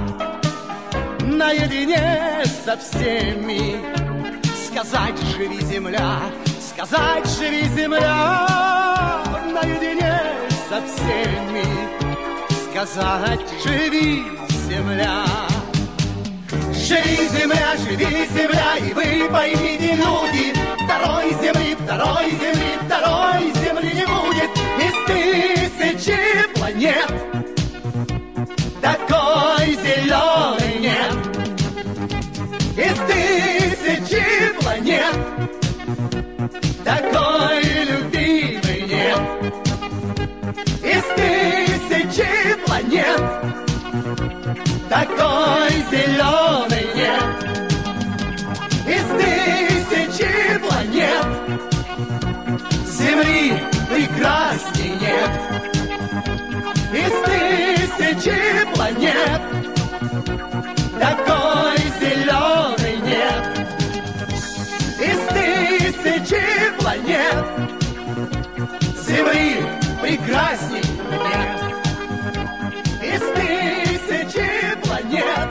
наедине со всеми сказать живи, земля, сказать живи, земля, наедине со всеми сказать живи, земля. Живи, земля, живи, земля, и вы поймите, люди, второй земли, второй земли, второй земли не будет. Из тысячи планет такой зеленый нет. Из тысячи планет такой любимый нет. Из тысячи планет такой зеленый нет. Из тысячи планет Земли прекрасней нет. Из тысячи планет такой зеленый нет. Из тысячи планет Земли прекрасней нет. Из тысячи планет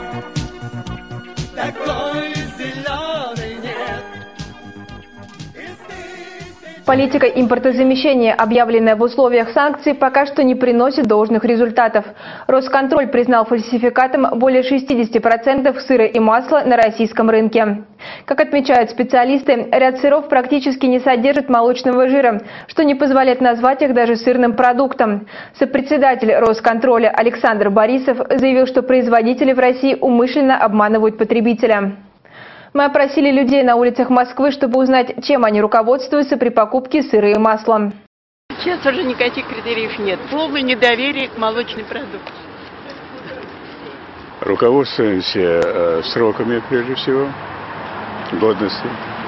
такой зеленый нет. Политика импортозамещения, объявленная в условиях санкций, пока что не приносит должных результатов. Росконтроль признал фальсификатом более шестидесяти процентов сыра и масла на российском рынке. Как отмечают специалисты, ряд сыров практически не содержит молочного жира, что не позволяет назвать их даже сырным продуктом. Сопредседатель Росконтроля Александр Борисов заявил, что производители в России умышленно обманывают потребителя. Мы опросили людей на улицах Москвы, чтобы узнать, чем они руководствуются при покупке сыра и масла. Сейчас уже никаких критериев нет. Полное недоверие к молочной продукции. Руководствуемся э, сроками, прежде всего, годности.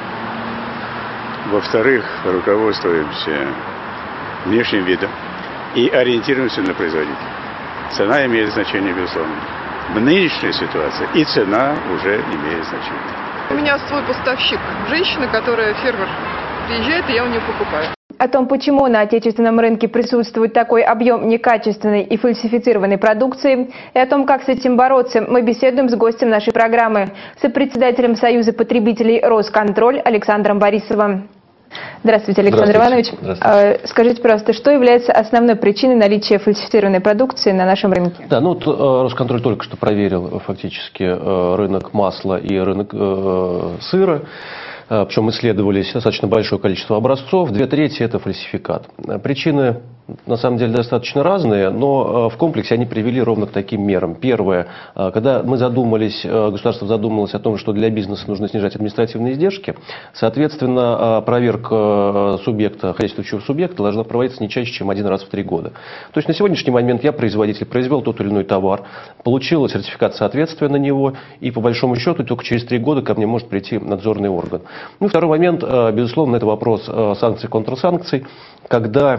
Во-вторых, руководствуемся внешним видом и ориентируемся на производителя. Цена имеет значение, безусловно. В нынешней ситуации и цена уже имеет значение. У меня свой поставщик, женщина, которая фермер, приезжает, и я у нее покупаю. О том, почему на отечественном рынке присутствует такой объем некачественной и фальсифицированной продукции, и о том, как с этим бороться, мы беседуем с гостем нашей программы, сопредседателем Союза потребителей Росконтроль Александром Борисовым. Здравствуйте, Александр Иванович. Здравствуйте. Скажите, пожалуйста, что является основной причиной наличия фальсифицированной продукции на нашем рынке? Да, ну вот Росконтроль только что проверил фактически рынок масла и рынок э, сыра. Причем исследовались достаточно большое количество образцов. Две трети – это фальсификат. Причины, на самом деле, достаточно разные, но в комплексе они привели ровно к таким мерам. Первое, когда мы задумались, государство задумалось о том, что для бизнеса нужно снижать административные издержки, соответственно, проверка субъекта, хозяйствующего субъекта должна проводиться не чаще, чем один раз в три года. То есть на сегодняшний момент я, производитель, произвел тот или иной товар, получил сертификат соответствия на него, и по большому счету только через три года ко мне может прийти надзорный орган. Ну, второй момент, безусловно, это вопрос санкций, контрсанкций, когда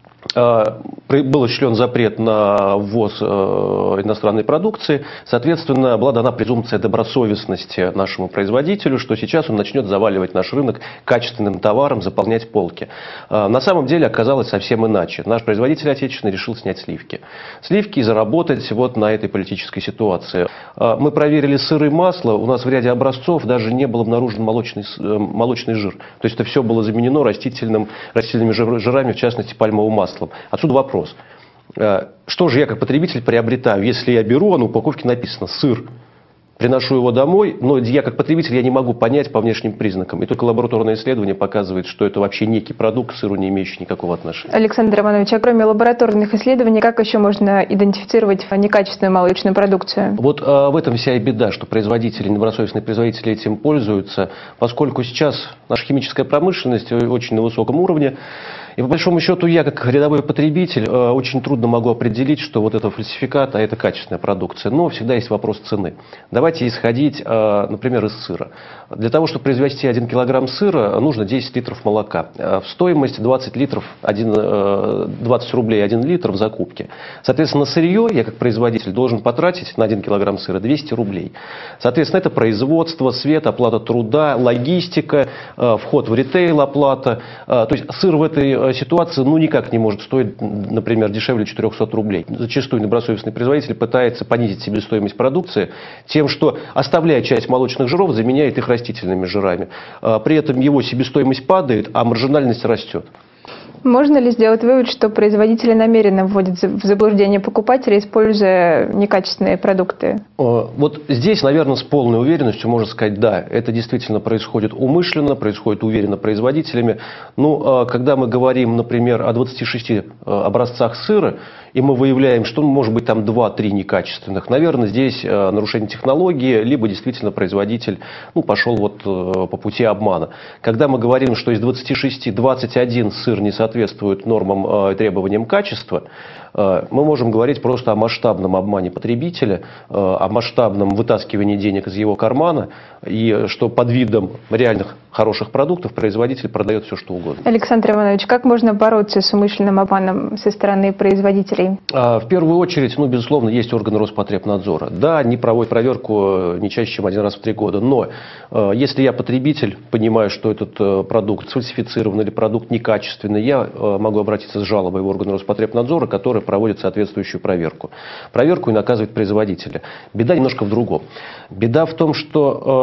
был осуществлен запрет на ввоз иностранной продукции, соответственно, была дана презумпция добросовестности нашему производителю, что сейчас он начнет заваливать наш рынок качественным товаром, заполнять полки. На самом деле оказалось совсем иначе. Наш производитель отечественный решил снять сливки. Сливки и заработать вот на этой политической ситуации. Мы проверили сыр и масло, у нас в ряде образцов даже не был обнаружен молочный, молочный жир. То есть это все было заменено растительным, растительными жирами, в частности пальмовым маслом. Отсюда вопрос. Что же я как потребитель приобретаю, если я беру, а на упаковке написано сыр, приношу его домой, но я как потребитель я не могу понять по внешним признакам. И только лабораторное исследование показывает, что это вообще некий продукт к сыру, не имеющий никакого отношения. Александр Иванович, а кроме лабораторных исследований, как еще можно идентифицировать некачественную молочную продукцию? Вот а, в этом вся и беда, что производители, недобросовестные производители этим пользуются, поскольку сейчас наша химическая промышленность очень на высоком уровне. И по большому счету я, как рядовой потребитель, очень трудно могу определить, что вот это фальсификат, а это качественная продукция. Но всегда есть вопрос цены. Давайте исходить, например, из сыра. Для того, чтобы произвести один килограмм сыра, нужно десять литров молока. В стоимость двадцать литров, двадцать рублей один литр в закупке. Соответственно, сырье я, как производитель, должен потратить на один килограмм сыра двести рублей. Соответственно, это производство, свет, оплата труда, логистика, вход в ритейл, оплата. То есть сыр в этой ситуации ну, никак не может стоить, например, дешевле четырехсот рублей. Зачастую недобросовестный производитель пытается понизить себестоимость продукции тем, что, оставляя часть молочных жиров, заменяет их растительными жирами. При этом его себестоимость падает, а маржинальность растет. Можно ли сделать вывод, что производители намеренно вводят в заблуждение покупателей, используя некачественные продукты? Вот здесь, наверное, с полной уверенностью можно сказать, да, это действительно происходит умышленно, происходит уверенно производителями. Ну, когда мы говорим, например, о двадцати шести образцах сыра, и мы выявляем, что может быть там два-три некачественных, наверное, здесь нарушение технологии, либо действительно производитель ну, пошел вот по пути обмана. Когда мы говорим, что из двадцати шести двадцать один сыр не соответствует нормам и требованиям качества, мы можем говорить просто о масштабном обмане потребителя, о масштабном вытаскивании денег из его кармана, и что под видом реальных хороших продуктов производитель продает все, что угодно. Александр Иванович, как можно бороться с умышленным обманом со стороны производителей? В первую очередь, ну, безусловно, есть органы Роспотребнадзора. Да, они проводят проверку не чаще, чем один раз в три года, но если я потребитель, понимаю, что этот продукт сфальсифицирован или продукт некачественный, я могу обратиться с жалобой в органы Роспотребнадзора, которые проводят соответствующую проверку. Проверку и наказывает производителя. Беда немножко в другом. Беда в том, что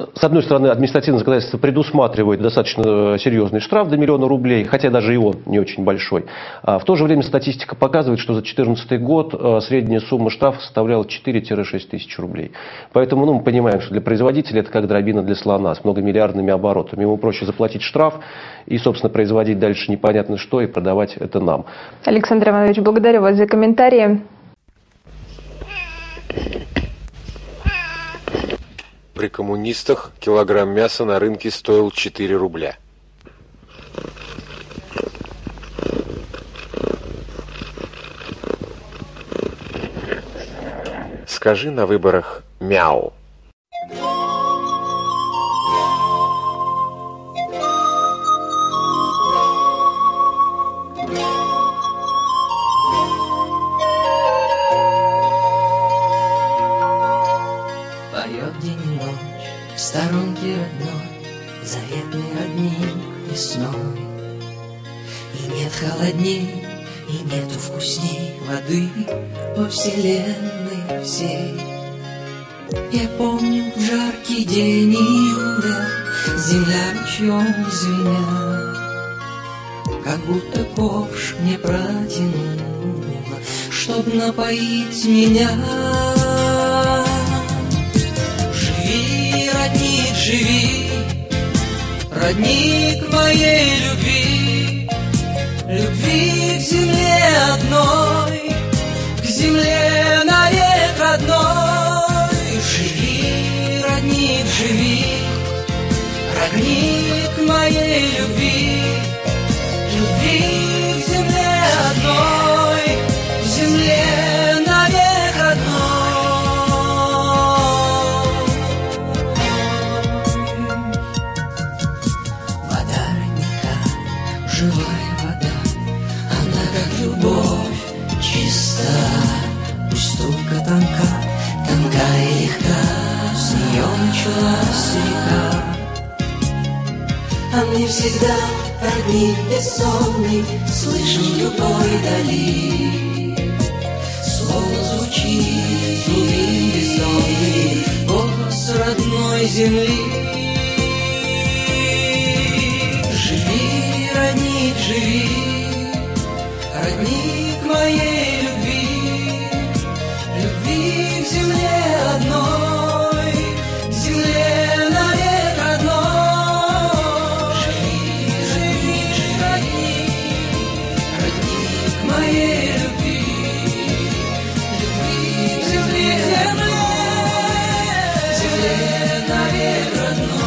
С одной стороны, административное законодательство предусматривает достаточно серьезный штраф до миллиона рублей, хотя даже и он не очень большой. А в то же время статистика показывает, что за две тысячи четырнадцатый год средняя сумма штрафа составляла четыре-шесть тысяч рублей. Поэтому ну, мы понимаем, что для производителя это как дробина для слона с многомиллиардными оборотами. Ему проще заплатить штраф и, собственно, производить дальше непонятно что и продавать это нам. Александр Иванович, благодарю вас за комментарии. При коммунистах килограмм мяса на рынке стоил четыре рубля. Скажи на выборах «мяу». В сторонке родной, заветный родник весной. И нет холодней, и нету вкусней воды во вселенной всей. Я помню в жаркий день июля земля ручьем звеня, как будто ковш мне протянула, чтоб напоить меня. Родник, живи, родник моей любви, любви к земле одной, к земле навек родной. Живи, родник, живи, родник моей любви, любви к земле одной, к земле навек родной. Живая вода, она как любовь чиста, пусть только тонка, тонка и легка, с нее началась река. А мне всегда родник бессонный, слышен в любой дали, словно звучит звуки бездонный голос родной земли. Родник, живи, родник моей любви, любви к земле одной, к земле навек родной. Живи, живи, родник, родник моей любви, любви к земле, земле, земле навек родной.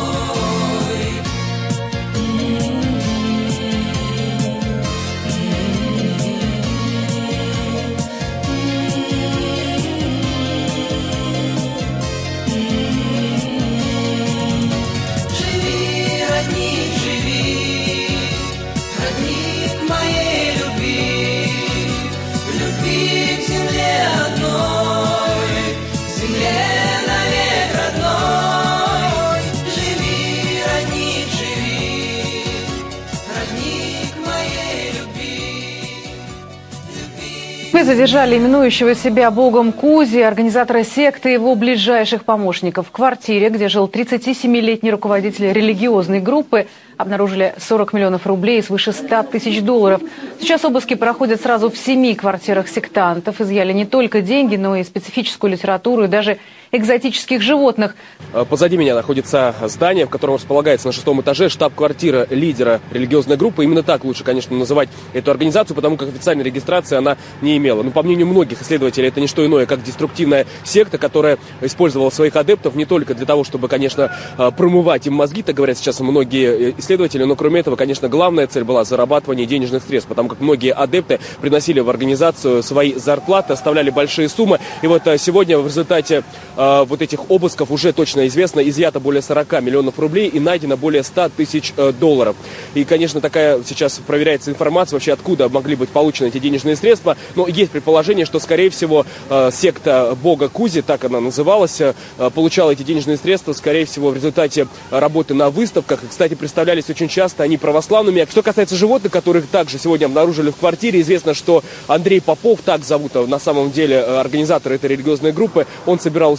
Мы задержали именующего себя богом Кузи, организатора секты и его ближайших помощников. В квартире, где жил тридцатисемилетний руководитель религиозной группы, обнаружили сорок миллионов рублей и свыше ста тысяч долларов. Сейчас обыски проходят сразу в семи квартирах сектантов. Изъяли не только деньги, но и специфическую литературу и даже экзотических животных. Позади меня находится здание, в котором располагается на шестом этаже штаб-квартира лидера религиозной группы. Именно так лучше, конечно, называть эту организацию, потому как официальной регистрации она не имела. Но по мнению многих исследователей, это не что иное, как деструктивная секта, которая использовала своих адептов не только для того, чтобы, конечно, промывать им мозги, так говорят сейчас многие исследователи, но кроме этого, конечно, главная цель была зарабатывание денежных средств, потому как многие адепты приносили в организацию свои зарплаты, оставляли большие суммы. И вот сегодня в результате э, вот этих обысков уже точно известно, изъято более сорока миллионов рублей и найдено более ста тысяч э, долларов. И, конечно, такая сейчас проверяется информация, вообще откуда могли быть получены эти денежные средства. Но есть предположение, что, скорее всего, э, секта бога Кузи, так она называлась, э, получала эти денежные средства, скорее всего, в результате работы на выставках. И, кстати, представлялись очень часто они православными. Что касается животных, которых также сегодня обнаружили в квартире, известно, что Андрей Попов, так зовут на самом деле организатор этой религиозной группы, он собирал у себя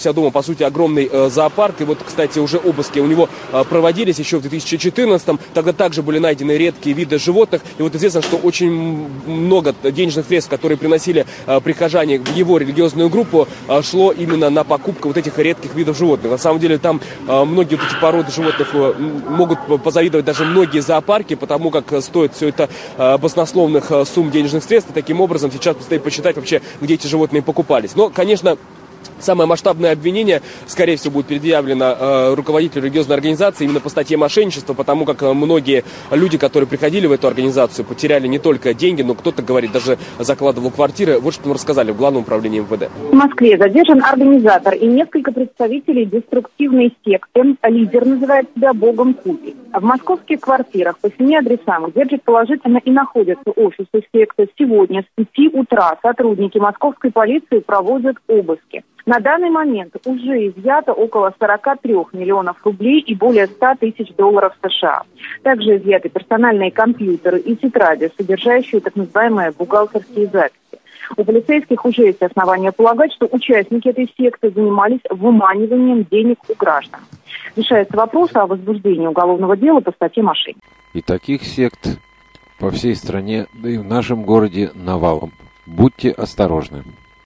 себя дома, по сути, огромный зоопарк. И вот, кстати, уже обыски у него проводились еще в две тысячи четырнадцатом. Тогда также были найдены редкие виды животных. И вот известно, что очень много денежных средств, которые приносили прихожане в его религиозную группу, шло именно на покупку вот этих редких видов животных. На самом деле там многие вот эти породы животных могут позавидовать даже многие зоопарки, потому как стоит все это баснословных сумм денежных средств. И таким образом сейчас предстоит посчитать вообще, где эти животные покупались. Но, конечно, самое масштабное обвинение, скорее всего, будет предъявлено э, руководителю религиозной организации именно по статье мошенничества, потому как многие люди, которые приходили в эту организацию, потеряли не только деньги, но кто-то, говорит, даже закладывал квартиры. Вот что нам рассказали в Главном управлении эм вэ дэ. В Москве задержан организатор и несколько представителей деструктивной секты. Лидер называет себя богом Кузи. В московских квартирах по семи адресам, где предположительно и находятся офисы секты, сегодня с пяти утра сотрудники московской полиции проводят обыски. На данный момент уже изъято около сорок три миллионов рублей и более ста тысяч долларов США. Также изъяты персональные компьютеры и тетради, содержащие так называемые бухгалтерские записи. У полицейских уже есть основания полагать, что участники этой секты занимались выманиванием денег у граждан. Решается вопрос о возбуждении уголовного дела по статье мошенничества. И таких сект по всей стране, да и в нашем городе навалом. Будьте осторожны.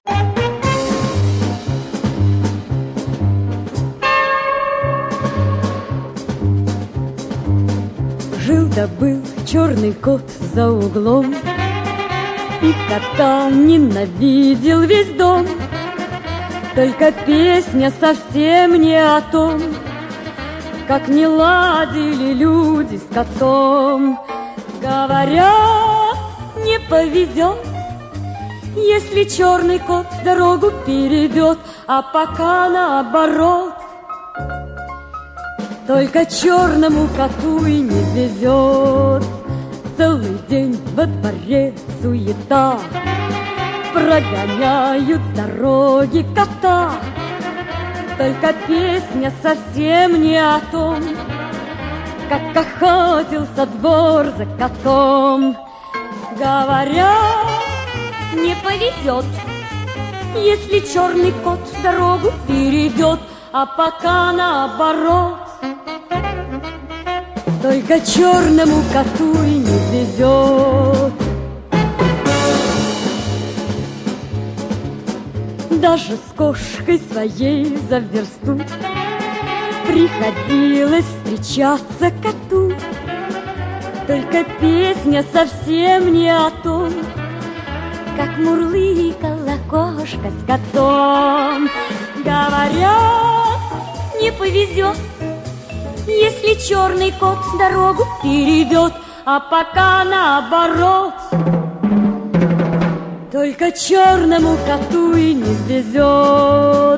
Жил да был черный кот за углом, и кота ненавидел весь дом. Только песня совсем не о том, как не ладили люди с котом. Говорят, не повезет, если черный кот дорогу перейдет, а пока наоборот. Только черному коту и не везет. Целый день во дворе суета, прогоняют с дороги кота. Только песня совсем не о том, как охотился двор за котом. Говорят, не повезет, если черный кот дорогу перейдет, а пока наоборот. Только черному коту и не везет. Даже с кошкой своей за версту приходилось встречаться коту. Только песня совсем не о том, как мурлыкала кошка с котом. Говорят, не повезет, если черный кот дорогу перейдет, а пока наоборот. Только черному коту и не везет.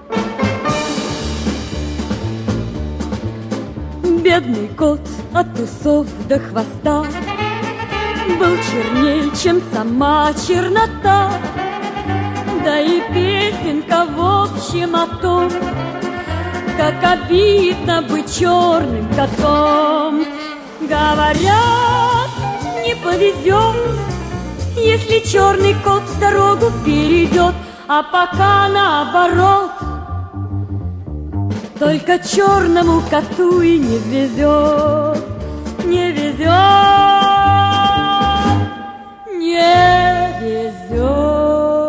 Бедный кот от усов до хвоста был черней, чем сама чернота. Да и песенка в общем о том, как обидно быть черным котом. Говорят, не повезет, если черный кот дорогу перейдет, а пока наоборот. Только черному коту и не везет, не везет, не везет.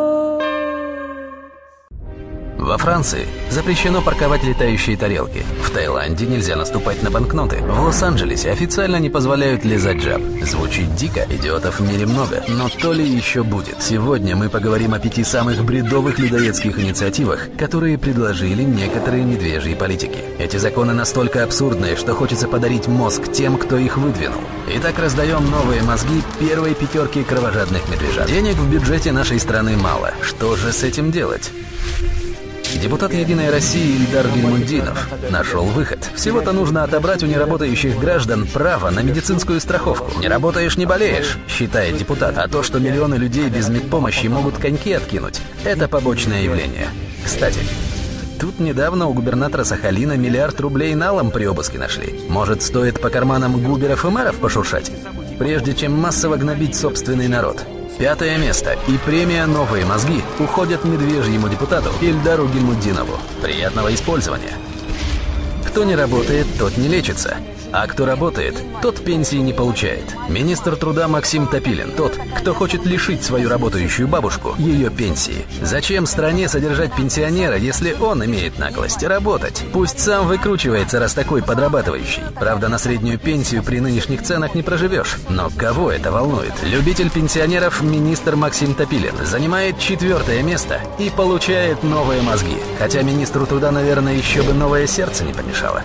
Во Франции запрещено парковать летающие тарелки. В Таиланде нельзя наступать на банкноты. В Лос-Анджелесе официально не позволяют лизать жаб. Звучит дико, идиотов в мире много, но то ли еще будет. Сегодня мы поговорим о пяти самых бредовых людоедских инициативах, которые предложили некоторые медвежьи политики. Эти законы настолько абсурдные, что хочется подарить мозг тем, кто их выдвинул. Итак, раздаем новые мозги первой пятерки кровожадных медвежат. Денег в бюджете нашей страны мало. Что же с этим делать? Депутат «Единой России» Ильдар Гильмуддинов нашел выход. Всего-то нужно отобрать у неработающих граждан право на медицинскую страховку. Не работаешь — не болеешь, считает депутат. А то, что миллионы людей без медпомощи могут коньки откинуть, это побочное явление. Кстати, тут недавно у губернатора Сахалина миллиард рублей налом при обыске нашли. Может, стоит по карманам губеров и мэров пошуршать? прежде чем массово гнобить собственный народ. Пятое место и премия «Новые мозги» уходят медвежьему депутату Ильдару Гильмуддинову. Приятного использования. Кто не работает, тот не лечится. А кто работает, тот пенсии не получает. Министр труда Максим Топилин, тот, кто хочет лишить свою работающую бабушку ее пенсии. Зачем стране содержать пенсионера, если он имеет наглость работать? Пусть сам выкручивается, раз такой подрабатывающий. Правда, на среднюю пенсию при нынешних ценах не проживешь. Но кого это волнует? Любитель пенсионеров министр Максим Топилин занимает четвертое место и получает новые мозги. Хотя министру труда, наверное, еще бы новое сердце не помешало.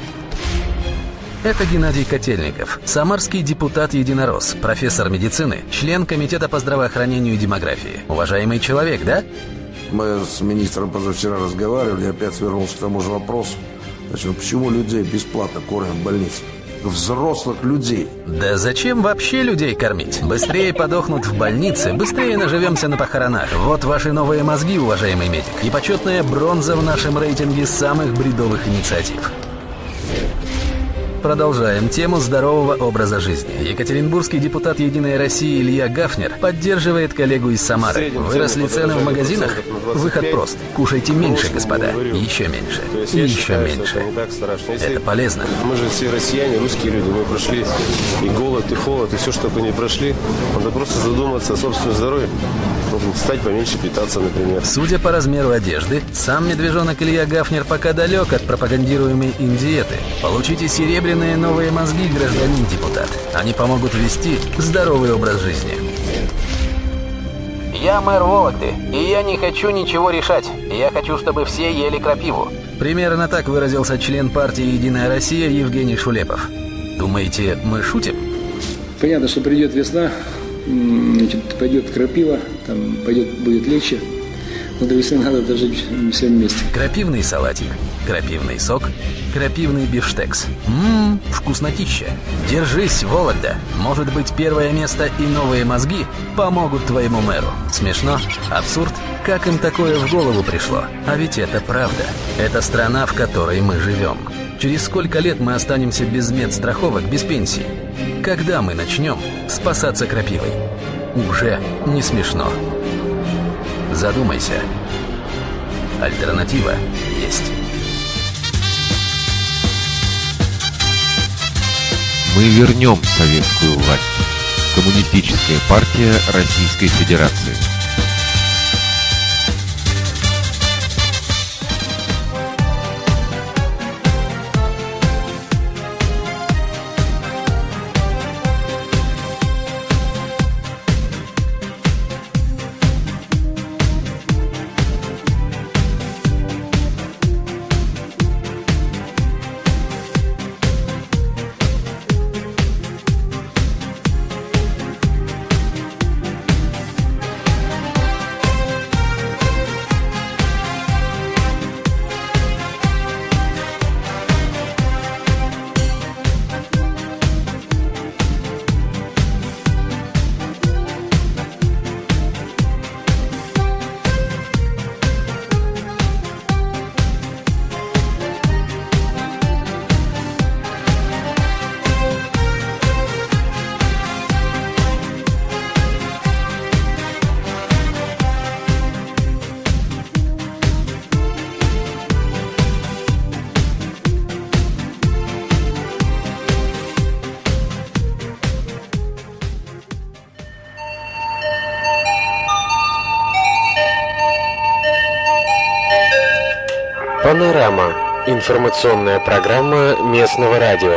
Это Геннадий Котельников, самарский депутат-единорос, профессор медицины, член комитета по здравоохранению и демографии. Уважаемый человек, да? Мы с министром позавчера разговаривали, опять вернулся к тому же вопросу. Значит, ну почему людей бесплатно кормят в больнице? Взрослых людей. Да зачем вообще людей кормить? Быстрее подохнут в больнице, быстрее наживемся на похоронах. Вот ваши новые мозги, уважаемый медик, и почетная бронза в нашем рейтинге самых бредовых инициатив. Продолжаем тему здорового образа жизни. Екатеринбургский депутат «Единой России» Илья Гафнер поддерживает коллегу из Самары. Выросли цены в магазинах? Выход прост. Кушайте меньше, господа. Еще меньше. И еще меньше. Это полезно. Мы же все россияне, русские люди. Мы прошли и голод, и холод, и все, что мы не прошли. Надо просто задуматься о собственном здоровье. Стать поменьше питаться, например. Судя по размеру одежды, сам медвежонок Илья Гафнер пока далек от пропагандируемой им диеты. Получите серебряные новые мозги, гражданин депутат. Они помогут вести здоровый образ жизни. Я мэр Вологды, и я не хочу ничего решать. Я хочу, чтобы все ели крапиву. Примерно так выразился член партии «Единая Россия» Евгений Шулепов. Думаете, мы шутим? Понятно, что придет весна, значит, пойдет крапива, там пойдет, будет легче. Но до весны надо дожить все вместе. Крапивный салатик, крапивный сок, крапивный бифштекс. Ммм, вкуснотища. Держись, Вологда. Может быть, первое место и новые мозги помогут твоему мэру. Смешно? Абсурд? Как им такое в голову пришло? А ведь это правда. Это страна, в которой мы живем. Через сколько лет мы останемся без медстраховок, без пенсии? Когда мы начнем спасаться крапивой? Уже не смешно. Задумайся. Альтернатива есть. Мы вернем советскую власть. Коммунистическая партия Российской Федерации. Панорама. Информационная программа местного радио.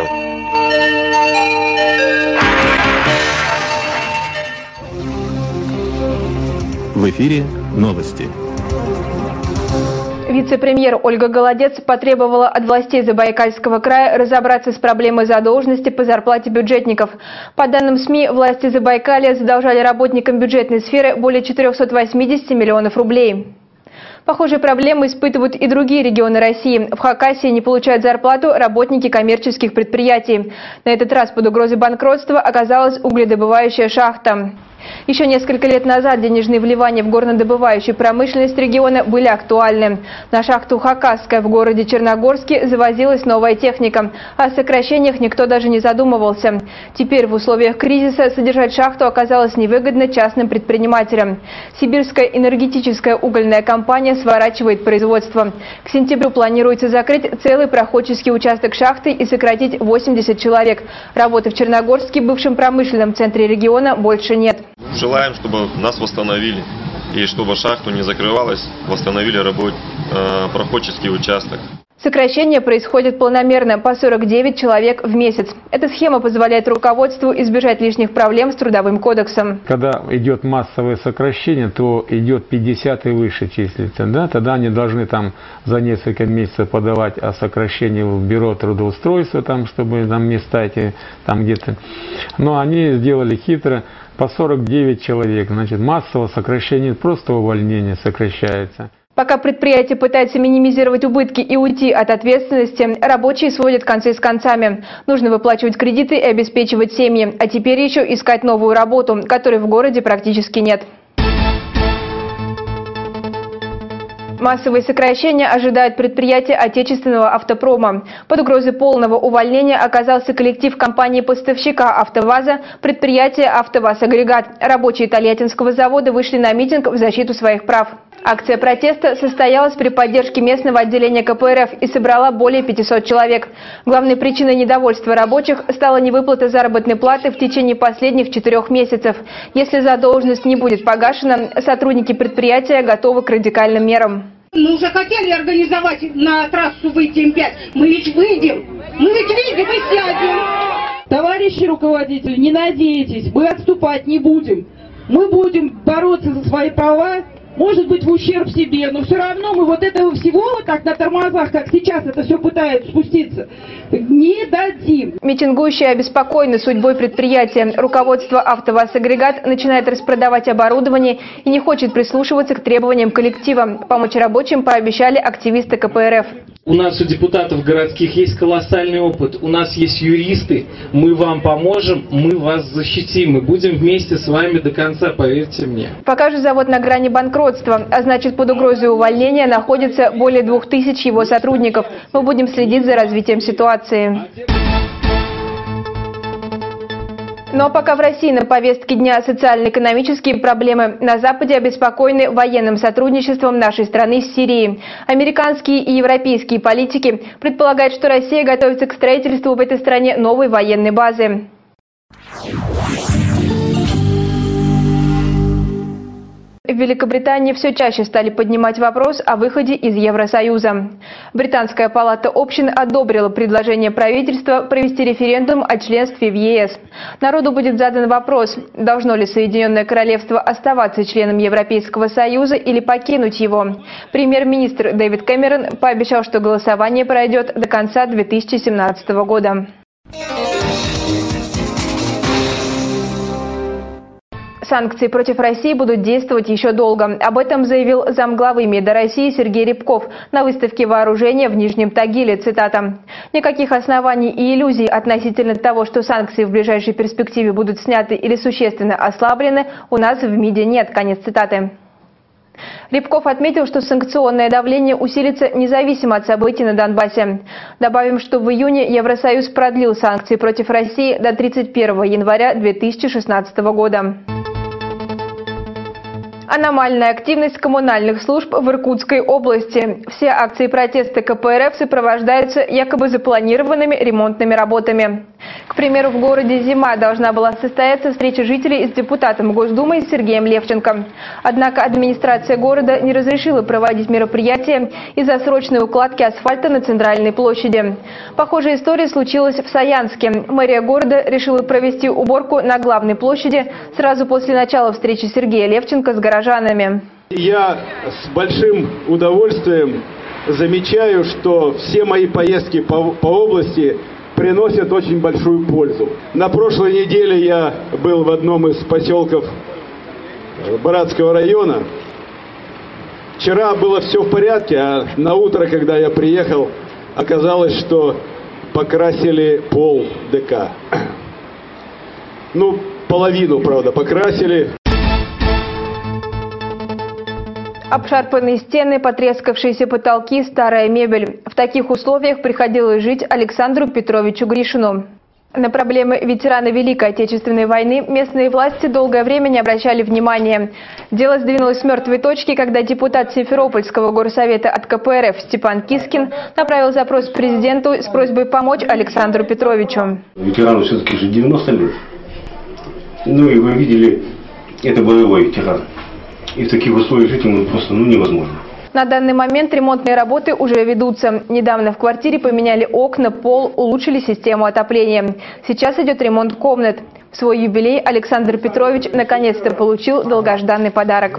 В эфире новости. Вице-премьер Ольга Голодец потребовала от властей Забайкальского края разобраться с проблемой задолженности по зарплате бюджетников. По данным СМИ, власти Забайкалья задолжали работникам бюджетной сферы более четырёхсот восьмидесяти миллионов рублей. Похожие проблемы испытывают и другие регионы России. В Хакасии не получают зарплату работники коммерческих предприятий. На этот раз под угрозой банкротства оказалась угледобывающая шахта. Еще несколько лет назад денежные вливания в горнодобывающую промышленность региона были актуальны. На шахту Хакасская в городе Черногорске завозилась новая техника. О сокращениях никто даже не задумывался. Теперь в условиях кризиса содержать шахту оказалось невыгодно частным предпринимателям. Сибирская энергетическая угольная компания сворачивает производство. К сентябрю планируется закрыть целый проходческий участок шахты и сократить восемьдесят человек. Работы в Черногорске, бывшем промышленном центре региона, больше нет. Желаем, чтобы нас восстановили и чтобы шахту не закрывалась, восстановили работ, э, проходческий участок. Сокращения происходят планомерно, по сорок девять человек в месяц. Эта схема позволяет руководству избежать лишних проблем с Трудовым кодексом. Когда идет массовое сокращение, то идет пятьдесят и выше числится. Да? Тогда они должны там за несколько месяцев подавать о сокращении в бюро трудоустройства, там, чтобы там места эти там где-то. Но они сделали хитро. По сорок девять человек. Значит, массового сокращения, просто увольнение сокращается. Пока предприятие пытается минимизировать убытки и уйти от ответственности, рабочие сводят концы с концами. Нужно выплачивать кредиты и обеспечивать семьи. А теперь еще искать новую работу, которой в городе практически нет. Массовые сокращения ожидают предприятия отечественного автопрома. Под угрозой полного увольнения оказался коллектив компании-поставщика «АвтоВАЗа», предприятие «АвтоВАЗ-Агрегат». Рабочие Тольяттинского завода вышли на митинг в защиту своих прав. Акция протеста состоялась при поддержке местного отделения ка пэ эр эф и собрала более пятисот человек. Главной причиной недовольства рабочих стала невыплата заработной платы в течение последних четырех месяцев. Если задолженность не будет погашена, сотрудники предприятия готовы к радикальным мерам. Мы уже хотели организовать на трассу выйти эм пять. Мы ведь выйдем. Мы ведь выйдем и сядем. Товарищи руководители, не надейтесь, мы отступать не будем. Мы будем бороться за свои права. Может быть, в ущерб себе, но все равно мы вот этого всего, вот так на тормозах, как сейчас это все пытаются спуститься, не дадим. Митингующие обеспокоены судьбой предприятия. Руководство «АвтоВАЗ-Агрегат» начинает распродавать оборудование и не хочет прислушиваться к требованиям коллектива. Помочь рабочим пообещали активисты ка пэ эр эф. У нас у депутатов городских есть колоссальный опыт, у нас есть юристы, мы вам поможем, мы вас защитим, мы будем вместе с вами до конца, поверьте мне. Пока же завод на грани банкротства, а значит под угрозой увольнения находится более двух тысяч его сотрудников. Мы будем следить за развитием ситуации. Но пока в России на повестке дня социально-экономические проблемы, на Западе обеспокоены военным сотрудничеством нашей страны с Сирией. Американские и европейские политики предполагают, что Россия готовится к строительству в этой стране новой военной базы. В Великобритании все чаще стали поднимать вопрос о выходе из Евросоюза. Британская палата общин одобрила предложение правительства провести референдум о членстве в е эс. Народу будет задан вопрос, должно ли Соединенное Королевство оставаться членом Европейского Союза или покинуть его. Премьер-министр Дэвид Кэмерон пообещал, что голосование пройдет до конца две тысячи семнадцатого года. Санкции против России будут действовать еще долго. Об этом заявил замглавы МИДа России Сергей Рябков на выставке вооружения в Нижнем Тагиле. Цитата. «Никаких оснований и иллюзий относительно того, что санкции в ближайшей перспективе будут сняты или существенно ослаблены, у нас в МИДе нет». Конец цитаты. Рябков отметил, что санкционное давление усилится независимо от событий на Донбассе. Добавим, что в июне Евросоюз продлил санкции против России до тридцать первого января две тысячи шестнадцатого года. Аномальная активность коммунальных служб в Иркутской области. Все акции протеста ка пэ эр эф сопровождаются якобы запланированными ремонтными работами. К примеру, в городе Зима должна была состояться встреча жителей с депутатом Госдумы Сергеем Левченко. Однако администрация города не разрешила проводить мероприятие из-за срочной укладки асфальта на центральной площади. Похожая история случилась в Саянске. Мэрия города решила провести уборку на главной площади сразу после начала встречи Сергея Левченко с горожанами. Я с большим удовольствием замечаю, что все мои поездки по, по области приносят очень большую пользу. На прошлой неделе я был в одном из поселков Братского района. Вчера было все в порядке, а на утро, когда я приехал, оказалось, что покрасили пол ДК. Ну, наполовину, правда, покрасили. Обшарпанные стены, потрескавшиеся потолки, старая мебель. В таких условиях приходилось жить Александру Петровичу Гришину. На проблемы ветерана Великой Отечественной войны местные власти долгое время не обращали внимания. Дело сдвинулось с мертвой точки, когда депутат Симферопольского горсовета от ка пэ эр эф Степан Кискин направил запрос президенту с просьбой помочь Александру Петровичу. Ветерану все-таки же девяносто лет. Ну и вы видели, это боевой ветеран. И в таких условиях жить ему просто ну, невозможно. На данный момент ремонтные работы уже ведутся. Недавно в квартире поменяли окна, пол, улучшили систему отопления. Сейчас идет ремонт комнат. В свой юбилей Александр Петрович наконец-то получил долгожданный подарок.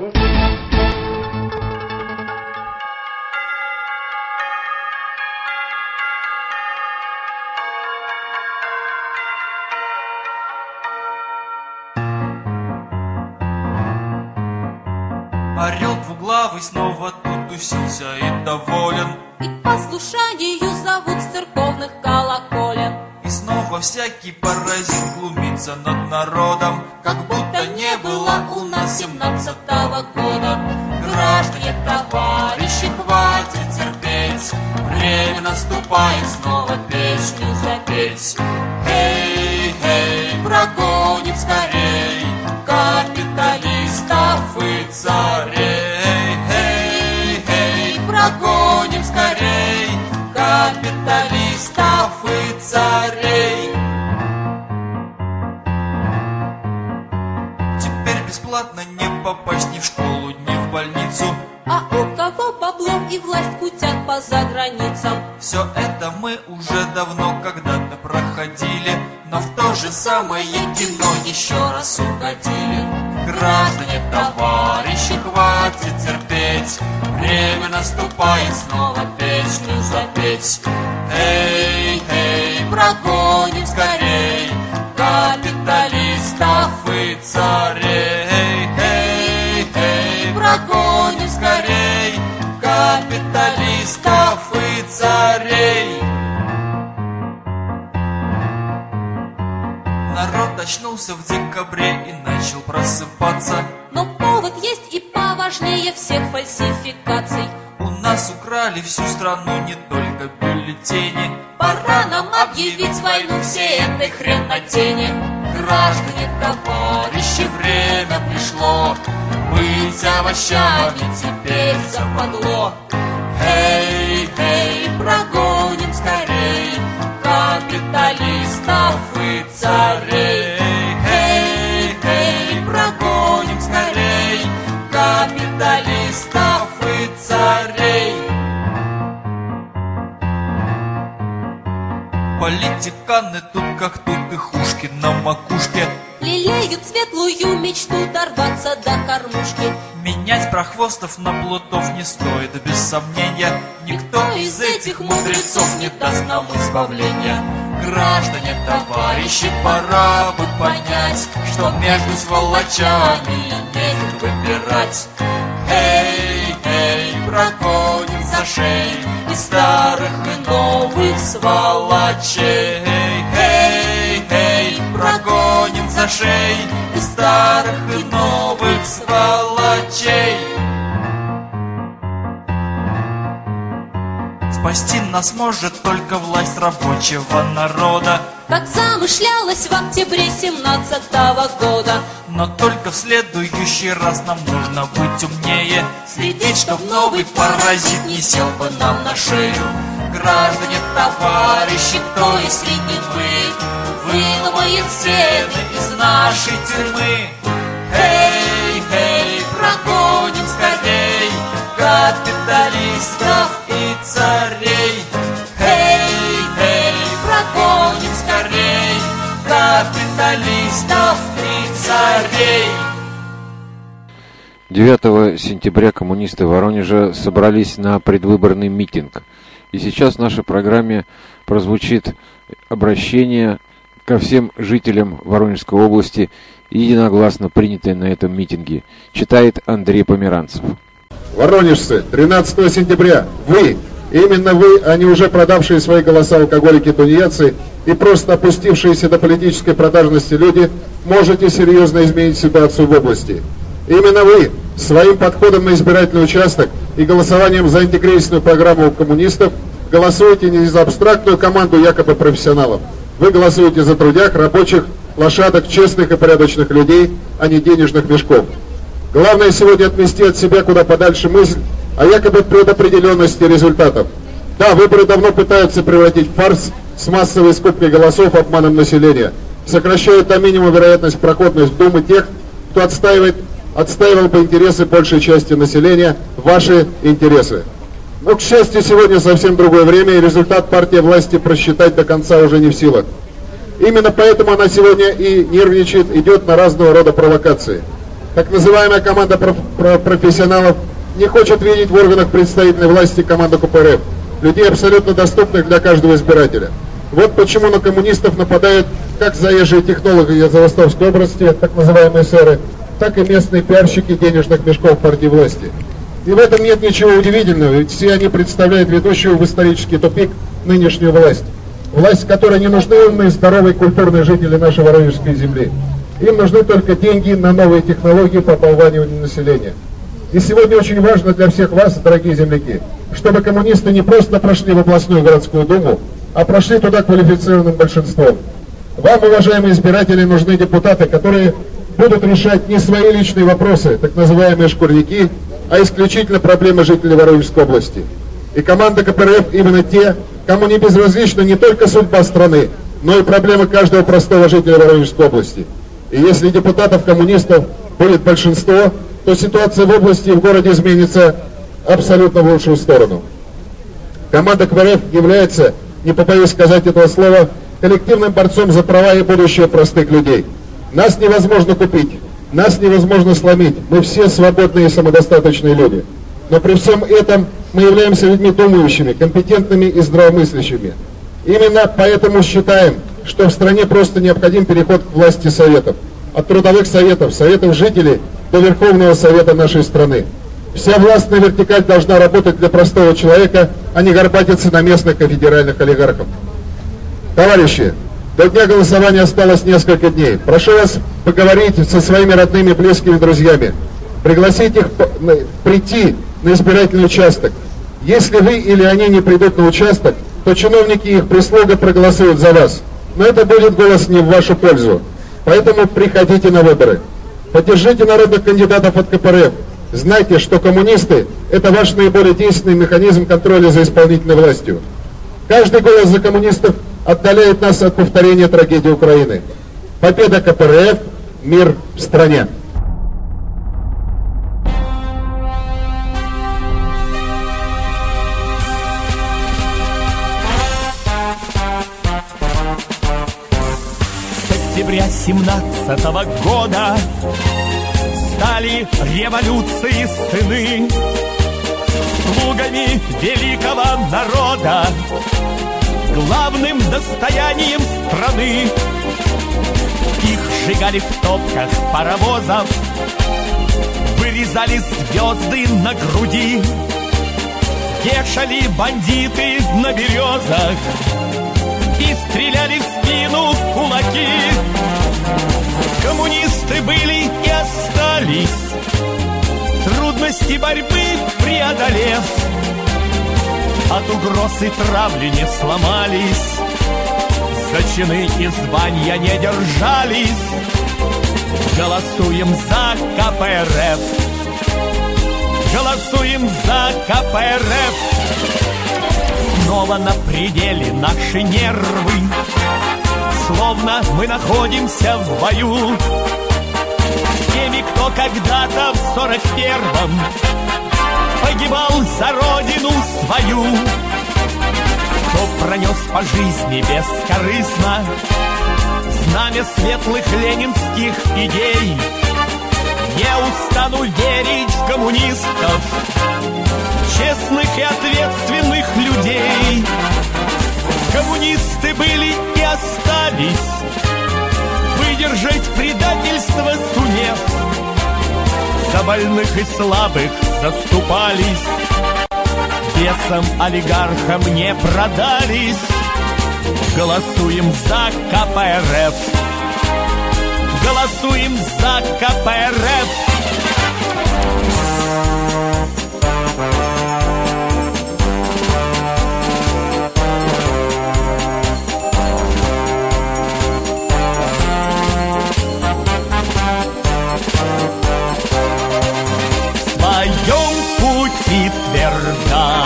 Орел двуглавый снова тут уселся и доволен. И послушанию зовут с церковных колоколен. И снова всякий паразит глумится над народом, как будто не было у нас семнадцатого года. Граждане, товарищи, хватит терпеть, время наступает снова песню запеть. Эй, эй, прогоним скорей капиталистов и царей. Эй, эй, прогоним скорей капиталистов и царей. Теперь бесплатно не попасть ни в школу, ни в больницу. А у кого бабло и власть кутят по заграницам? Все это мы уже давно когда-то проходили, но в то же самое кино еще раз угодили. Граждане, товарищи, хватит терпеть, время наступает снова песню запеть. Эй, эй, прогоним скорей капиталистов и царей. Эй, эй, прогоним скорей капиталистов и царей. Народ очнулся в декабре и начал просыпаться. Но повод есть и поважнее всех фальсификаций. У нас украли всю страну, не только бюллетени. Пора нам объявить войну всей этой хренотени. Граждане, товарищи, время пришло быть овощами теперь западло. Эй, эй, прогоним скорей капиталистов и царей. Эй, эй, прогоним скорей капиталистов и царей. Политиканы тут как тут и хушки на макушке. Лелеют светлую мечту дорваться до кормушки. Менять прохвостов на плутов не стоит без сомнения. Никто из этих мудрецов не даст нам избавления. Граждане, товарищи, пора бы понять, что между сволочами нефиг выбирать. Эй, эй, прогоним за шеи и старых, и новых сволочей. Эй, эй, прогоним за шеи и старых, и новых сволочей. Спасти нас может только власть рабочего народа, как замышлялось в октябре семнадцатого года. Но только в следующий раз нам нужно быть умнее, следить, чтоб новый паразит не сел бы нам на шею. Граждане, товарищи, кто из среди вы выломает стены из нашей тюрьмы? Эй, эй, прогоним скорей капиталистов и царей. Эй, эй, прогоним скорей капиталистов и царей. девятого сентября коммунисты Воронежа собрались на предвыборный митинг. И сейчас в нашей программе прозвучит обращение ко всем жителям Воронежской области, единогласно принятое на этом митинге. Читает Андрей Померанцев. Воронежцы, тринадцатого сентября вы, именно вы, а не уже продавшие свои голоса алкоголики-тунеядцы и просто опустившиеся до политической продажности люди, можете серьезно изменить ситуацию в области. Именно вы своим подходом на избирательный участок и голосованием за антикризисную программу коммунистов голосуете не за абстрактную команду якобы профессионалов. Вы голосуете за трудяг, рабочих, лошадок, честных и порядочных людей, а не денежных мешков. Главное сегодня отмести от себя куда подальше мысль о якобы предопределенности результатов. Да, выборы давно пытаются превратить в фарс с массовой скупкой голосов обманом населения. Сокращают до минимума вероятность проходности в Думы тех, кто отстаивает, отстаивал бы интересы большей части населения, ваши интересы. Но, к счастью, сегодня совсем другое время, и результат партия власти просчитать до конца уже не в силах. Именно поэтому она сегодня и нервничает, идет на разного рода провокации. Так называемая команда проф профессионалов не хочет видеть в органах представительной власти команду ка пэ эр эф, людей абсолютно доступных для каждого избирателя. Вот почему на коммунистов нападают как заезжие технологи из Ростовской области, так называемые сэры, так и местные пиарщики денежных мешков партии власти. И в этом нет ничего удивительного, ведь все они представляют ведущую в исторический тупик нынешнюю власть. Власть, которой не нужны умные, здоровые, культурные жители нашей Воронежской земли. Им нужны только деньги на новые технологии по оболваниванию населения. И сегодня очень важно для всех вас, дорогие земляки, чтобы коммунисты не просто прошли в областную городскую думу, а прошли туда квалифицированным большинством. Вам, уважаемые избиратели, нужны депутаты, которые будут решать не свои личные вопросы, так называемые шкурняки, а исключительно проблемы жителей Воронежской области. И команда ка пэ эр эф именно те, кому не безразлична не только судьба страны, но и проблемы каждого простого жителя Воронежской области. И если депутатов-коммунистов будет большинство, то ситуация в области и в городе изменится абсолютно в лучшую сторону. Команда ка пэ эр эф является, не побоюсь сказать этого слова, коллективным борцом за права и будущее простых людей. Нас невозможно купить, нас невозможно сломить, мы все свободные и самодостаточные люди. Но при всем этом мы являемся людьми думающими, компетентными и здравомыслящими. Именно поэтому считаем, что в стране просто необходим переход к власти советов. От трудовых советов, советов жителей до Верховного Совета нашей страны. Вся властная вертикаль должна работать для простого человека, а не горбатиться на местных и федеральных олигархов. Товарищи, до дня голосования осталось несколько дней. Прошу вас поговорить со своими родными, близкими, друзьями. Пригласить их прийти на избирательный участок. Если вы или они не придут на участок, то чиновники и их прислуга проголосуют за вас. Но это будет голос не в вашу пользу. Поэтому приходите на выборы. Поддержите народных кандидатов от ка пэ эр эф. Знайте, что коммунисты – это ваш наиболее действенный механизм контроля за исполнительной властью. Каждый голос за коммунистов отдаляет нас от повторения трагедии Украины. Победа ка пэ эр эф, мир в стране. С октября семнадцатого года стали революции сыны слугами великого народа, главным достоянием страны. Их сжигали в топках паровозов, вырезали звезды на груди, вешали бандиты на березах и стреляли в спину кулаки. Коммунисты были и остались, трудности борьбы преодолев, от угроз и травли не сломались, за чины и звания не держались. Голосуем за ка пэ эр эф, голосуем за ка пэ эр эф. Снова на пределе наши нервы, словно мы находимся в бою с теми, кто когда-то в сорок первом погибал за родину свою, кто пронес по жизни бескорыстно знамя светлых ленинских идей. Не устану верить в коммунистов, честных и ответственных людей. Коммунисты были и остались, выдержать предательство сумев. За больных и слабых заступались, бесам олигархам не продались. Голосуем за ка пэ эр эф, Голосуем за ка пэ эр эф. В своем пути тверда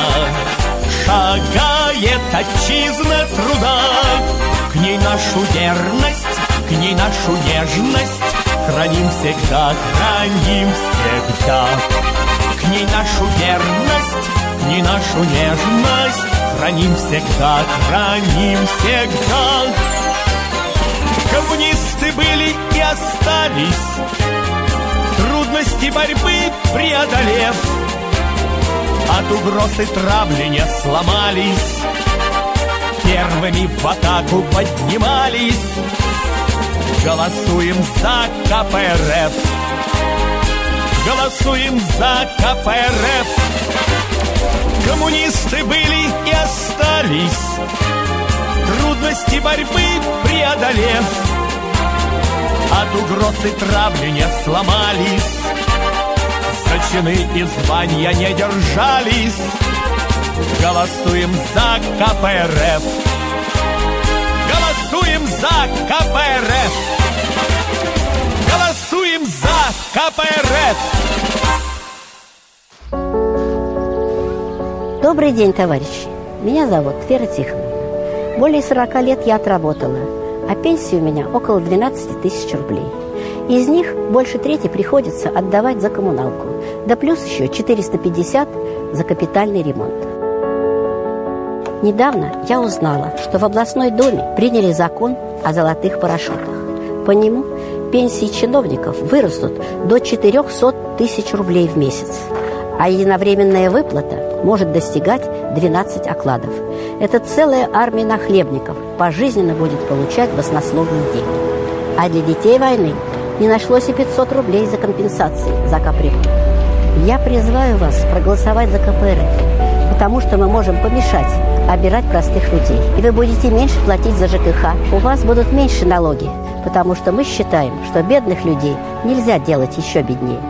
шагает отчизна труда. К ней нашу верность, к ней нашу нежность храним всегда, храним всегда. К ней нашу верность, к ней нашу нежность храним всегда, храним всегда. Коммунисты были и остались, трудности борьбы преодолев, от угроз и травли не сломались, первыми в атаку поднимались. Голосуем за ка пэ эр эф. Голосуем за ка пэ эр эф. Коммунисты были и остались, трудности борьбы преодолев, от угроз и травли не сломались, за чины и звания не держались. Голосуем за ка пэ эр эф. Голосуем за ка пэ эр эф. Голосуем за ка пэ эр эф. Добрый день, товарищи. Меня зовут Вера Тихоновна. Более сорока лет я отработала, а пенсия у меня около двенадцати тысяч рублей. Из них больше трети приходится отдавать за коммуналку, да плюс еще четыреста пятьдесят за капитальный ремонт. Недавно я узнала, что в областной думе приняли закон о золотых парашютах. По нему пенсии чиновников вырастут до четырехсот тысяч рублей в месяц, а единовременная выплата может достигать двенадцати окладов. Это целая армия нахлебников пожизненно будет получать баснословные деньги. А для детей войны не нашлось и пятьсот рублей за компенсации за капремонт. Я призываю вас проголосовать за ка пэ эр эф, потому что мы можем помешать обирать простых людей. И вы будете меньше платить за жэ ка ха, у вас будут меньше налоги, потому что мы считаем, что бедных людей нельзя делать еще беднее.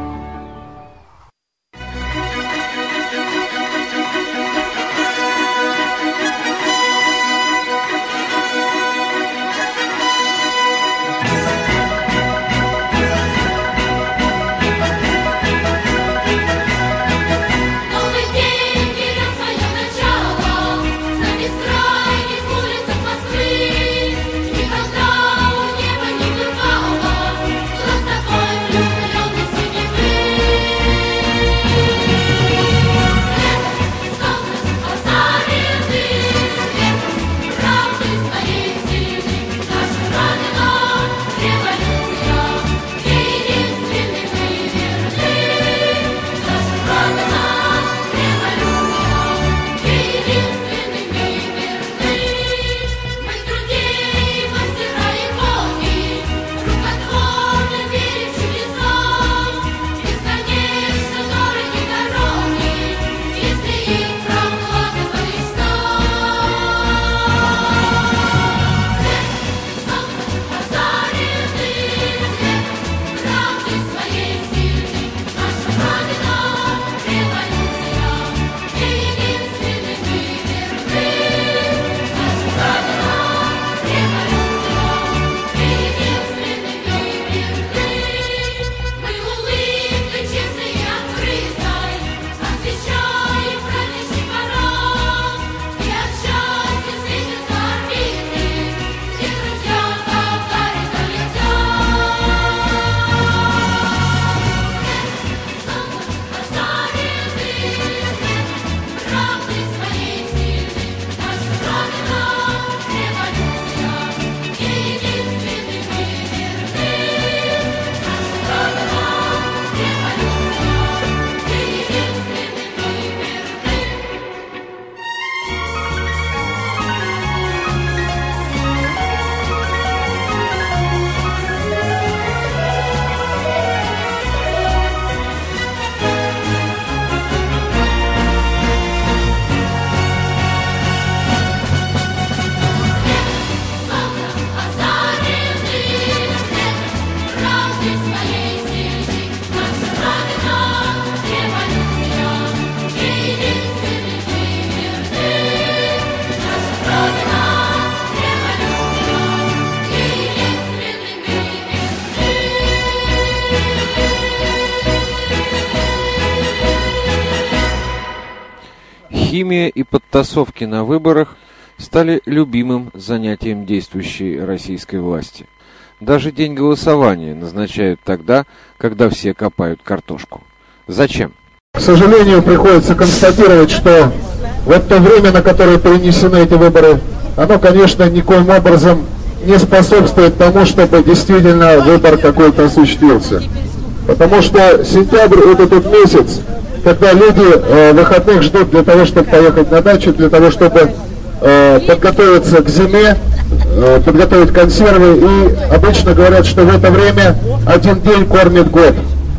Никогда у неба не бывало, что с такой влюбленной синевы. Химия и подтасовки на выборах стали любимым занятием действующей российской власти. Даже день голосования назначают тогда, когда все копают картошку. Зачем? К сожалению, приходится констатировать, что вот то время, на которое перенесены эти выборы, оно, конечно, никоим образом не способствует тому, чтобы действительно выбор какой-то осуществился. Потому что сентябрь – это тот месяц, когда люди э, выходных ждут для того, чтобы поехать на дачу, для того, чтобы э, подготовиться к зиме, э, подготовить консервы. И обычно говорят, что в это время один день кормит год.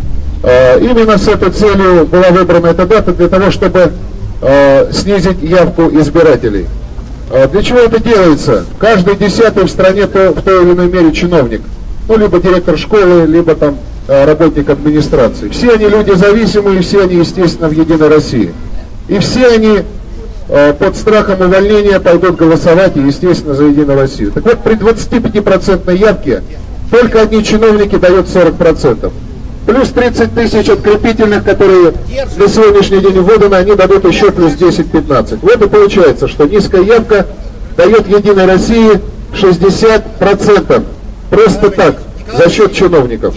Э, именно с этой целью была выбрана эта дата, для того, чтобы э, снизить явку избирателей. Э, для чего это делается? Каждый десятый в стране то, в той или иной мере чиновник. Ну, либо директор школы, либо там работник администрации. Все они люди зависимые, все они, естественно, в Единой России. И все они э, под страхом увольнения пойдут голосовать, и, естественно, за Единую Россию. Так вот, при двадцатипятипроцентной явке только одни чиновники дают сорок процентов. Плюс тридцать тысяч открепительных, которые на сегодняшний день вводаны, они дадут еще плюс десять-пятнадцать. Вот и получается, что низкая явка дает Единой России шестьдесят процентов. Просто так, за счет чиновников.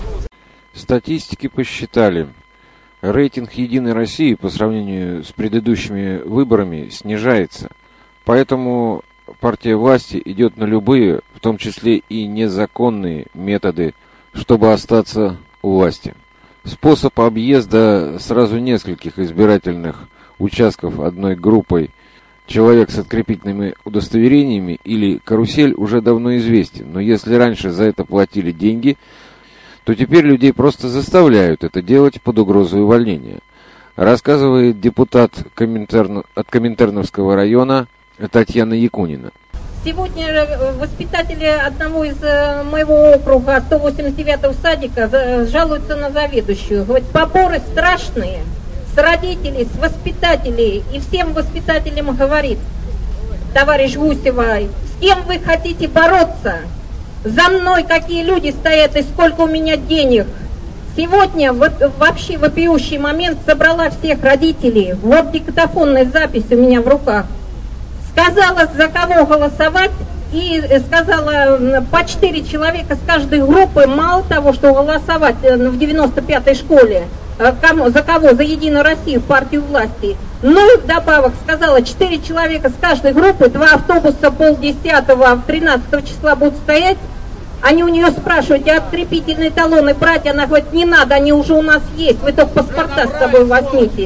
Статистики посчитали, рейтинг Единой России по сравнению с предыдущими выборами снижается. Поэтому партия власти идет на любые, в том числе и незаконные методы, чтобы остаться у власти. Способ объезда сразу нескольких избирательных участков одной группой человек с открепительными удостоверениями или карусель уже давно известен. Но если раньше за это платили деньги, то теперь людей просто заставляют это делать под угрозой увольнения. Рассказывает депутат Коминтерн... от Коминтерновского района Татьяна Якунина. Сегодня воспитатели одного из моего округа, сто восемьдесят девятого садика, жалуются на заведующую. Говорят, поборы страшные. С родителей, с воспитателей. И всем воспитателям говорит товарищ Гусева, с кем вы хотите бороться? За мной какие люди стоят и сколько у меня денег. Сегодня вообще вопиющий момент собрала всех родителей. Вот диктофонная запись у меня в руках. Сказала, за кого голосовать, и сказала, по четыре человека с каждой группы, мало того, что голосовать в девяносто пятой школе, кому, за кого, за Единую Россию, партию власти. Ну и вдобавок сказала, четыре человека с каждой группы, два автобуса полдесятого, тринадцатого числа будут стоять. Они у нее спрашивают, а открепительные талоны брать? Она говорит, не надо, они уже у нас есть, вы только паспорта с собой возьмите.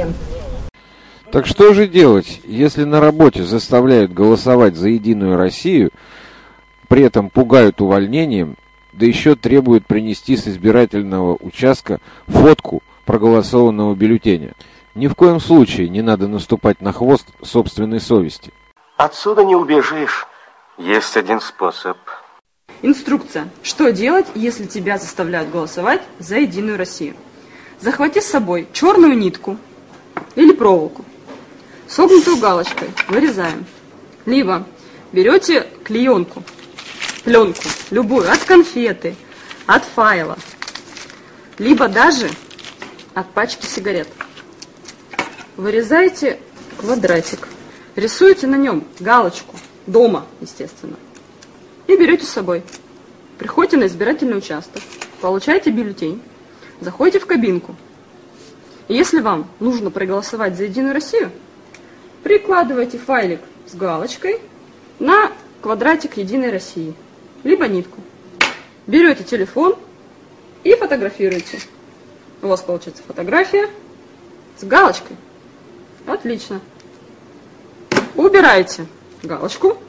Так что же делать, если на работе заставляют голосовать за Единую Россию, при этом пугают увольнением, да еще требуют принести с избирательного участка фотку проголосованного бюллетеня? Ни в коем случае не надо наступать на хвост собственной совести. Отсюда не убежишь. Есть один способ. Инструкция. Что делать, если тебя заставляют голосовать за Единую Россию? Захвати с собой черную нитку или проволоку, согнутую галочкой, вырезаем. Либо берете клеенку, пленку, любую, от конфеты, от файла, либо даже от пачки сигарет. Вырезаете квадратик, рисуете на нем галочку, дома, естественно, и берете с собой. Приходите на избирательный участок, получаете бюллетень, заходите в кабинку. И если вам нужно проголосовать за Единую Россию, прикладывайте файлик с галочкой на квадратик Единой России, либо нитку. Берете телефон и фотографируете. У вас получится фотография с галочкой. Отлично. Убираете галочку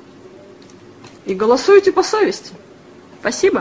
и голосуйте по совести. Спасибо.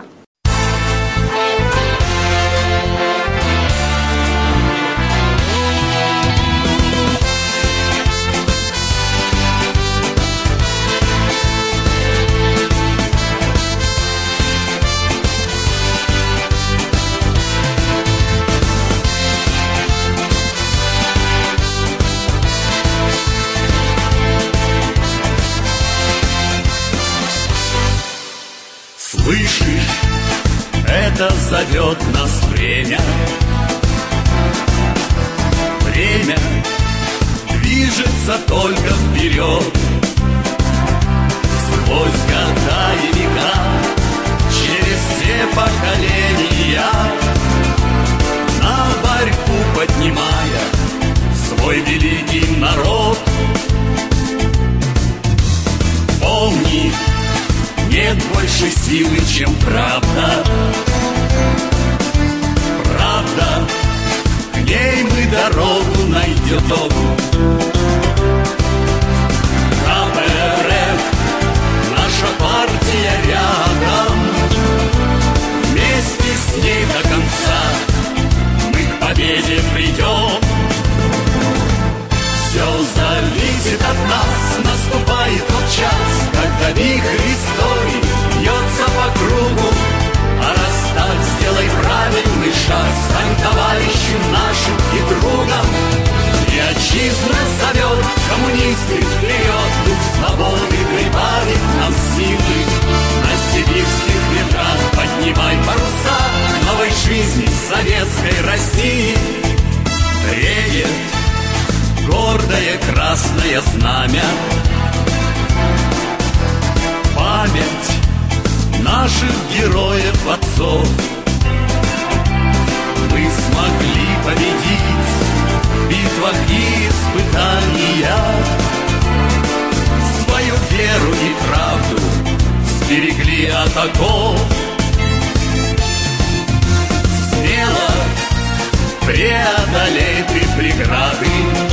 Слышишь, это зовет нас время. Время движется то чем правда. Правда, к ней мы дорогу найдем. КПРФ, наша партия рядом. Вместе с ней до конца мы к победе придем. Все зависит от нас, наступает тот час, когда вихрь истории бьется по кругу. А раз так, сделай правильный шаг, стань товарищем нашим и другом. И отчизна зовет, коммунисты вперед, дух свободы прибавит нам силы. На сибирских ветрах поднимай паруса новой жизни советской России. Реет гордое красное знамя, память наших героев отцов. Мы смогли победить в битвах и испытаниях, свою веру и правду сберегли от оков. Смело преодолей ты преграды,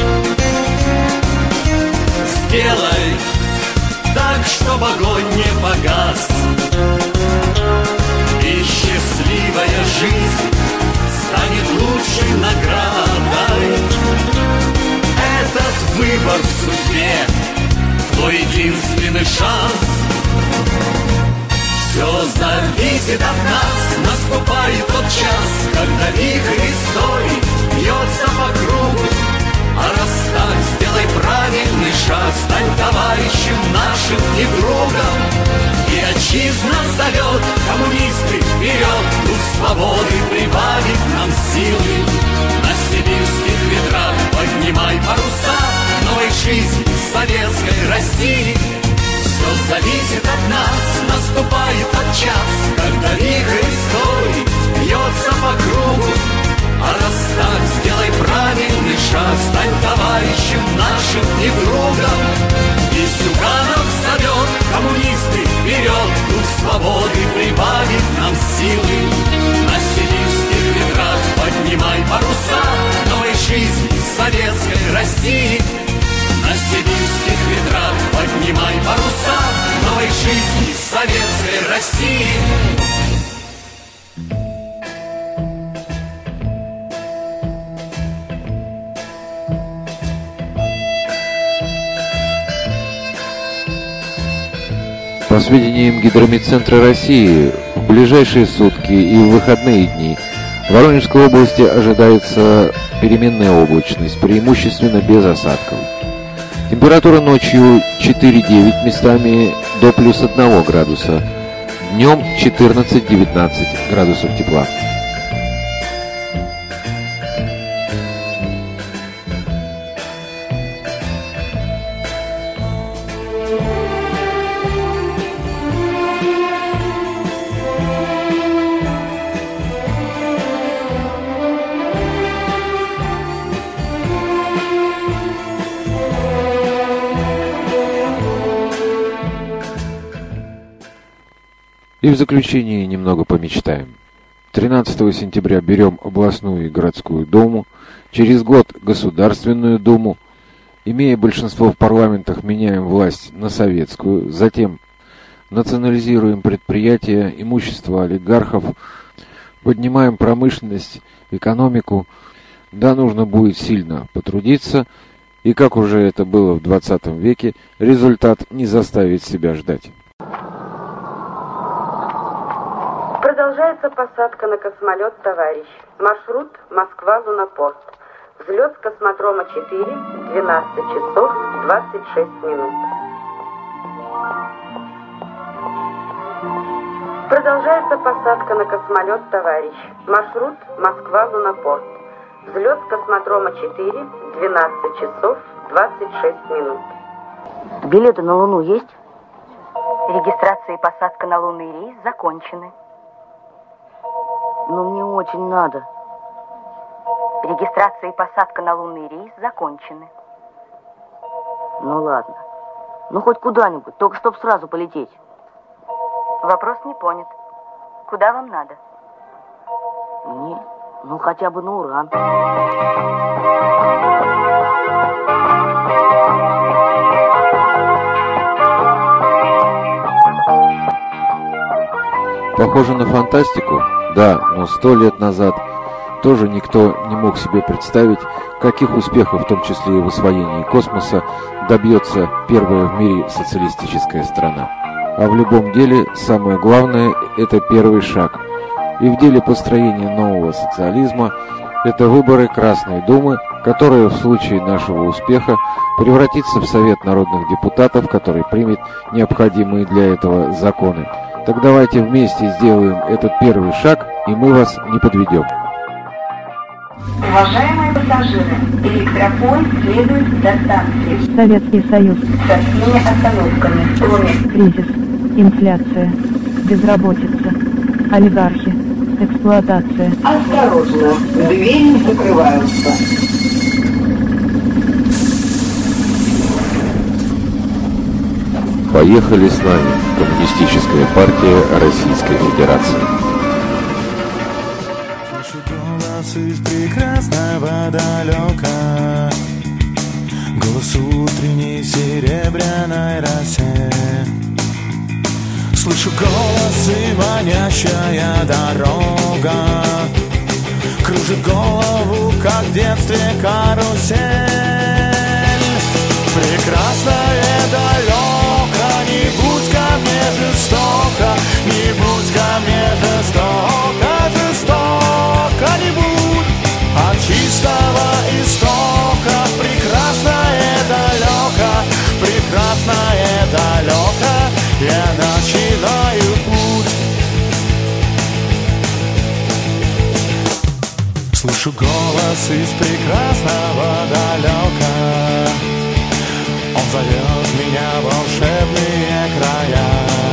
сделай так, чтоб огонь не погас, и счастливая жизнь станет лучшей наградой. Этот выбор в судьбе твой единственный шанс. Все зависит от нас, наступает тот час, когда вихрь истории бьется по кругу. А раз так, сделай правильный шаг, стань товарищем нашим и другом. И отчизна зовет, коммунисты вперед, дух свободы прибавит нам силы. На сибирских ветрах поднимай паруса новой жизни советской России. Все зависит от нас, наступает тот час, когда вихрь истории бьется по кругу. А раз так, сделай правильный шаг, стань товарищем нашим и другом. И Зюганов зовет, коммунисты вперед, дух свободы прибавит нам силы. На сибирских ветрах поднимай паруса новой жизни советской России. На сибирских ветрах поднимай паруса новой жизни советской России. По сведениям Гидромедцентра России, в ближайшие сутки и в выходные дни в Воронежской области ожидается переменная облачность, преимущественно без осадков. Температура ночью четыре-девять, местами до плюс одного градуса, днем четырнадцать-девятнадцать градусов тепла. И в заключение немного помечтаем. тринадцатого сентября берем областную и городскую думу, через год Государственную думу, имея большинство в парламентах, меняем власть на советскую, затем национализируем предприятия, имущество олигархов, поднимаем промышленность, экономику. Да, нужно будет сильно потрудиться, и как уже это было в двадцатом веке, результат не заставит себя ждать. Продолжается посадка на космолет «Товарищ». Маршрут Москва-Лунопорт. Взлет с космодрома четыре, двенадцать часов двадцать шесть минут. Продолжается посадка на космолет «Товарищ». Маршрут Москва-Лунопорт. Взлет с космодрома четыре, двенадцать часов двадцать шесть минут. Билеты на Луну есть? Регистрация и посадка на лунный рейс закончены. Но мне очень надо. Регистрация и посадка на лунный рейс закончены. Ну ладно. Ну хоть куда-нибудь, только чтоб сразу полететь. Вопрос не понят. Куда вам надо? Мне? Ну, хотя бы на Уран. Похоже на фантастику? Да, но сто лет назад тоже никто не мог себе представить, каких успехов, в том числе и в освоении космоса, добьется первая в мире социалистическая страна. А в любом деле самое главное – это первый шаг. И в деле построения нового социализма это выборы Красной Думы, которая в случае нашего успеха превратится в Совет народных депутатов, который примет необходимые для этого законы. Так давайте вместе сделаем этот первый шаг, и мы вас не подведем. Уважаемые пассажиры, электропоезд следует до станции. Советский Союз. Со всеми остановками. Кризис, инфляция, безработица, олигархи, эксплуатация. Осторожно, двери закрываются. Поехали с нами. Коммунистическая партия Российской Федерации. Слышу голос из прекрасного далека, голос утренней серебряной росе. Слышу голос и манящая дорога кружит голову, как в детстве карусель. Прекрасное далеко, не будь ко мне жестоко, не будь ко мне жестоко, жестоко не будь. От чистого истока прекрасное далеко, прекрасное далеко, я начинаю путь. Слышу голос из прекрасного далека, он зовет меня в волшебные края.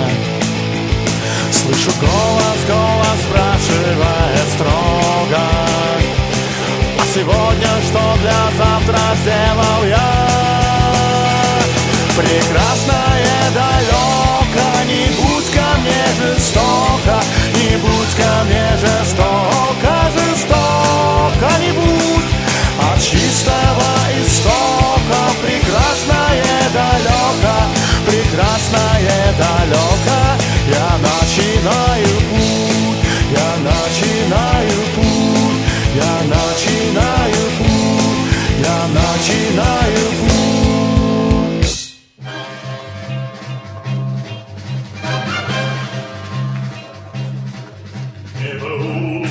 Слышу голос, голос спрашивает строго: а сегодня что для завтра сделал я? Прекрасное далеко, не будь ко мне жестоко, не будь ко мне жестоко, жестоко не будь. От чистого истока прекрасное далеко, прекрасное далеко, я начинаю путь, я начинаю путь, я начинаю путь, я начинаю путь. Небо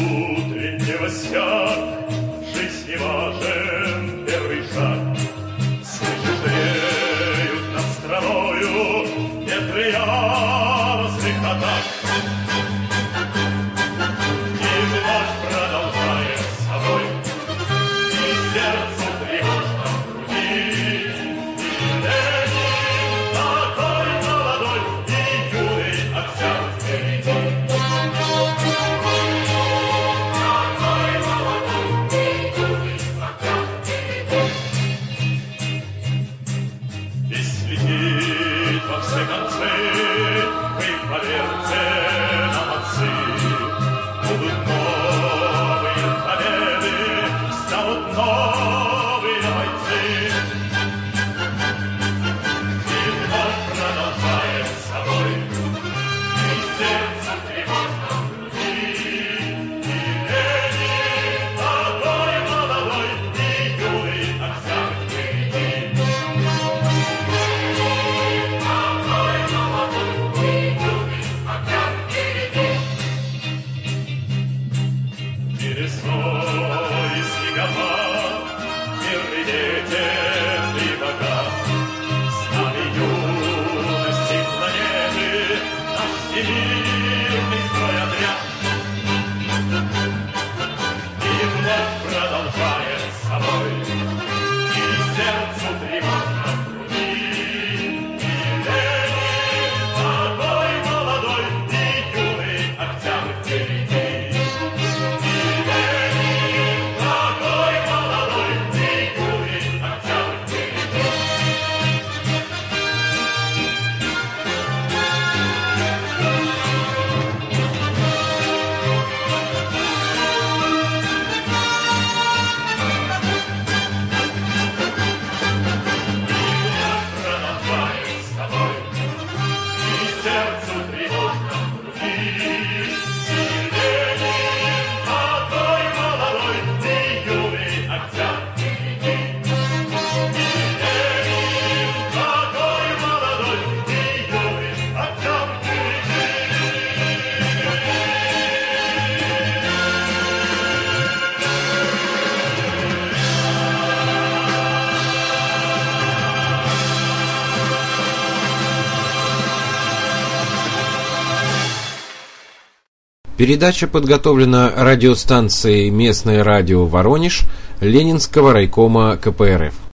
Передача подготовлена радиостанцией «Местное радио Воронеж» Ленинского райкома ка пэ эр эф.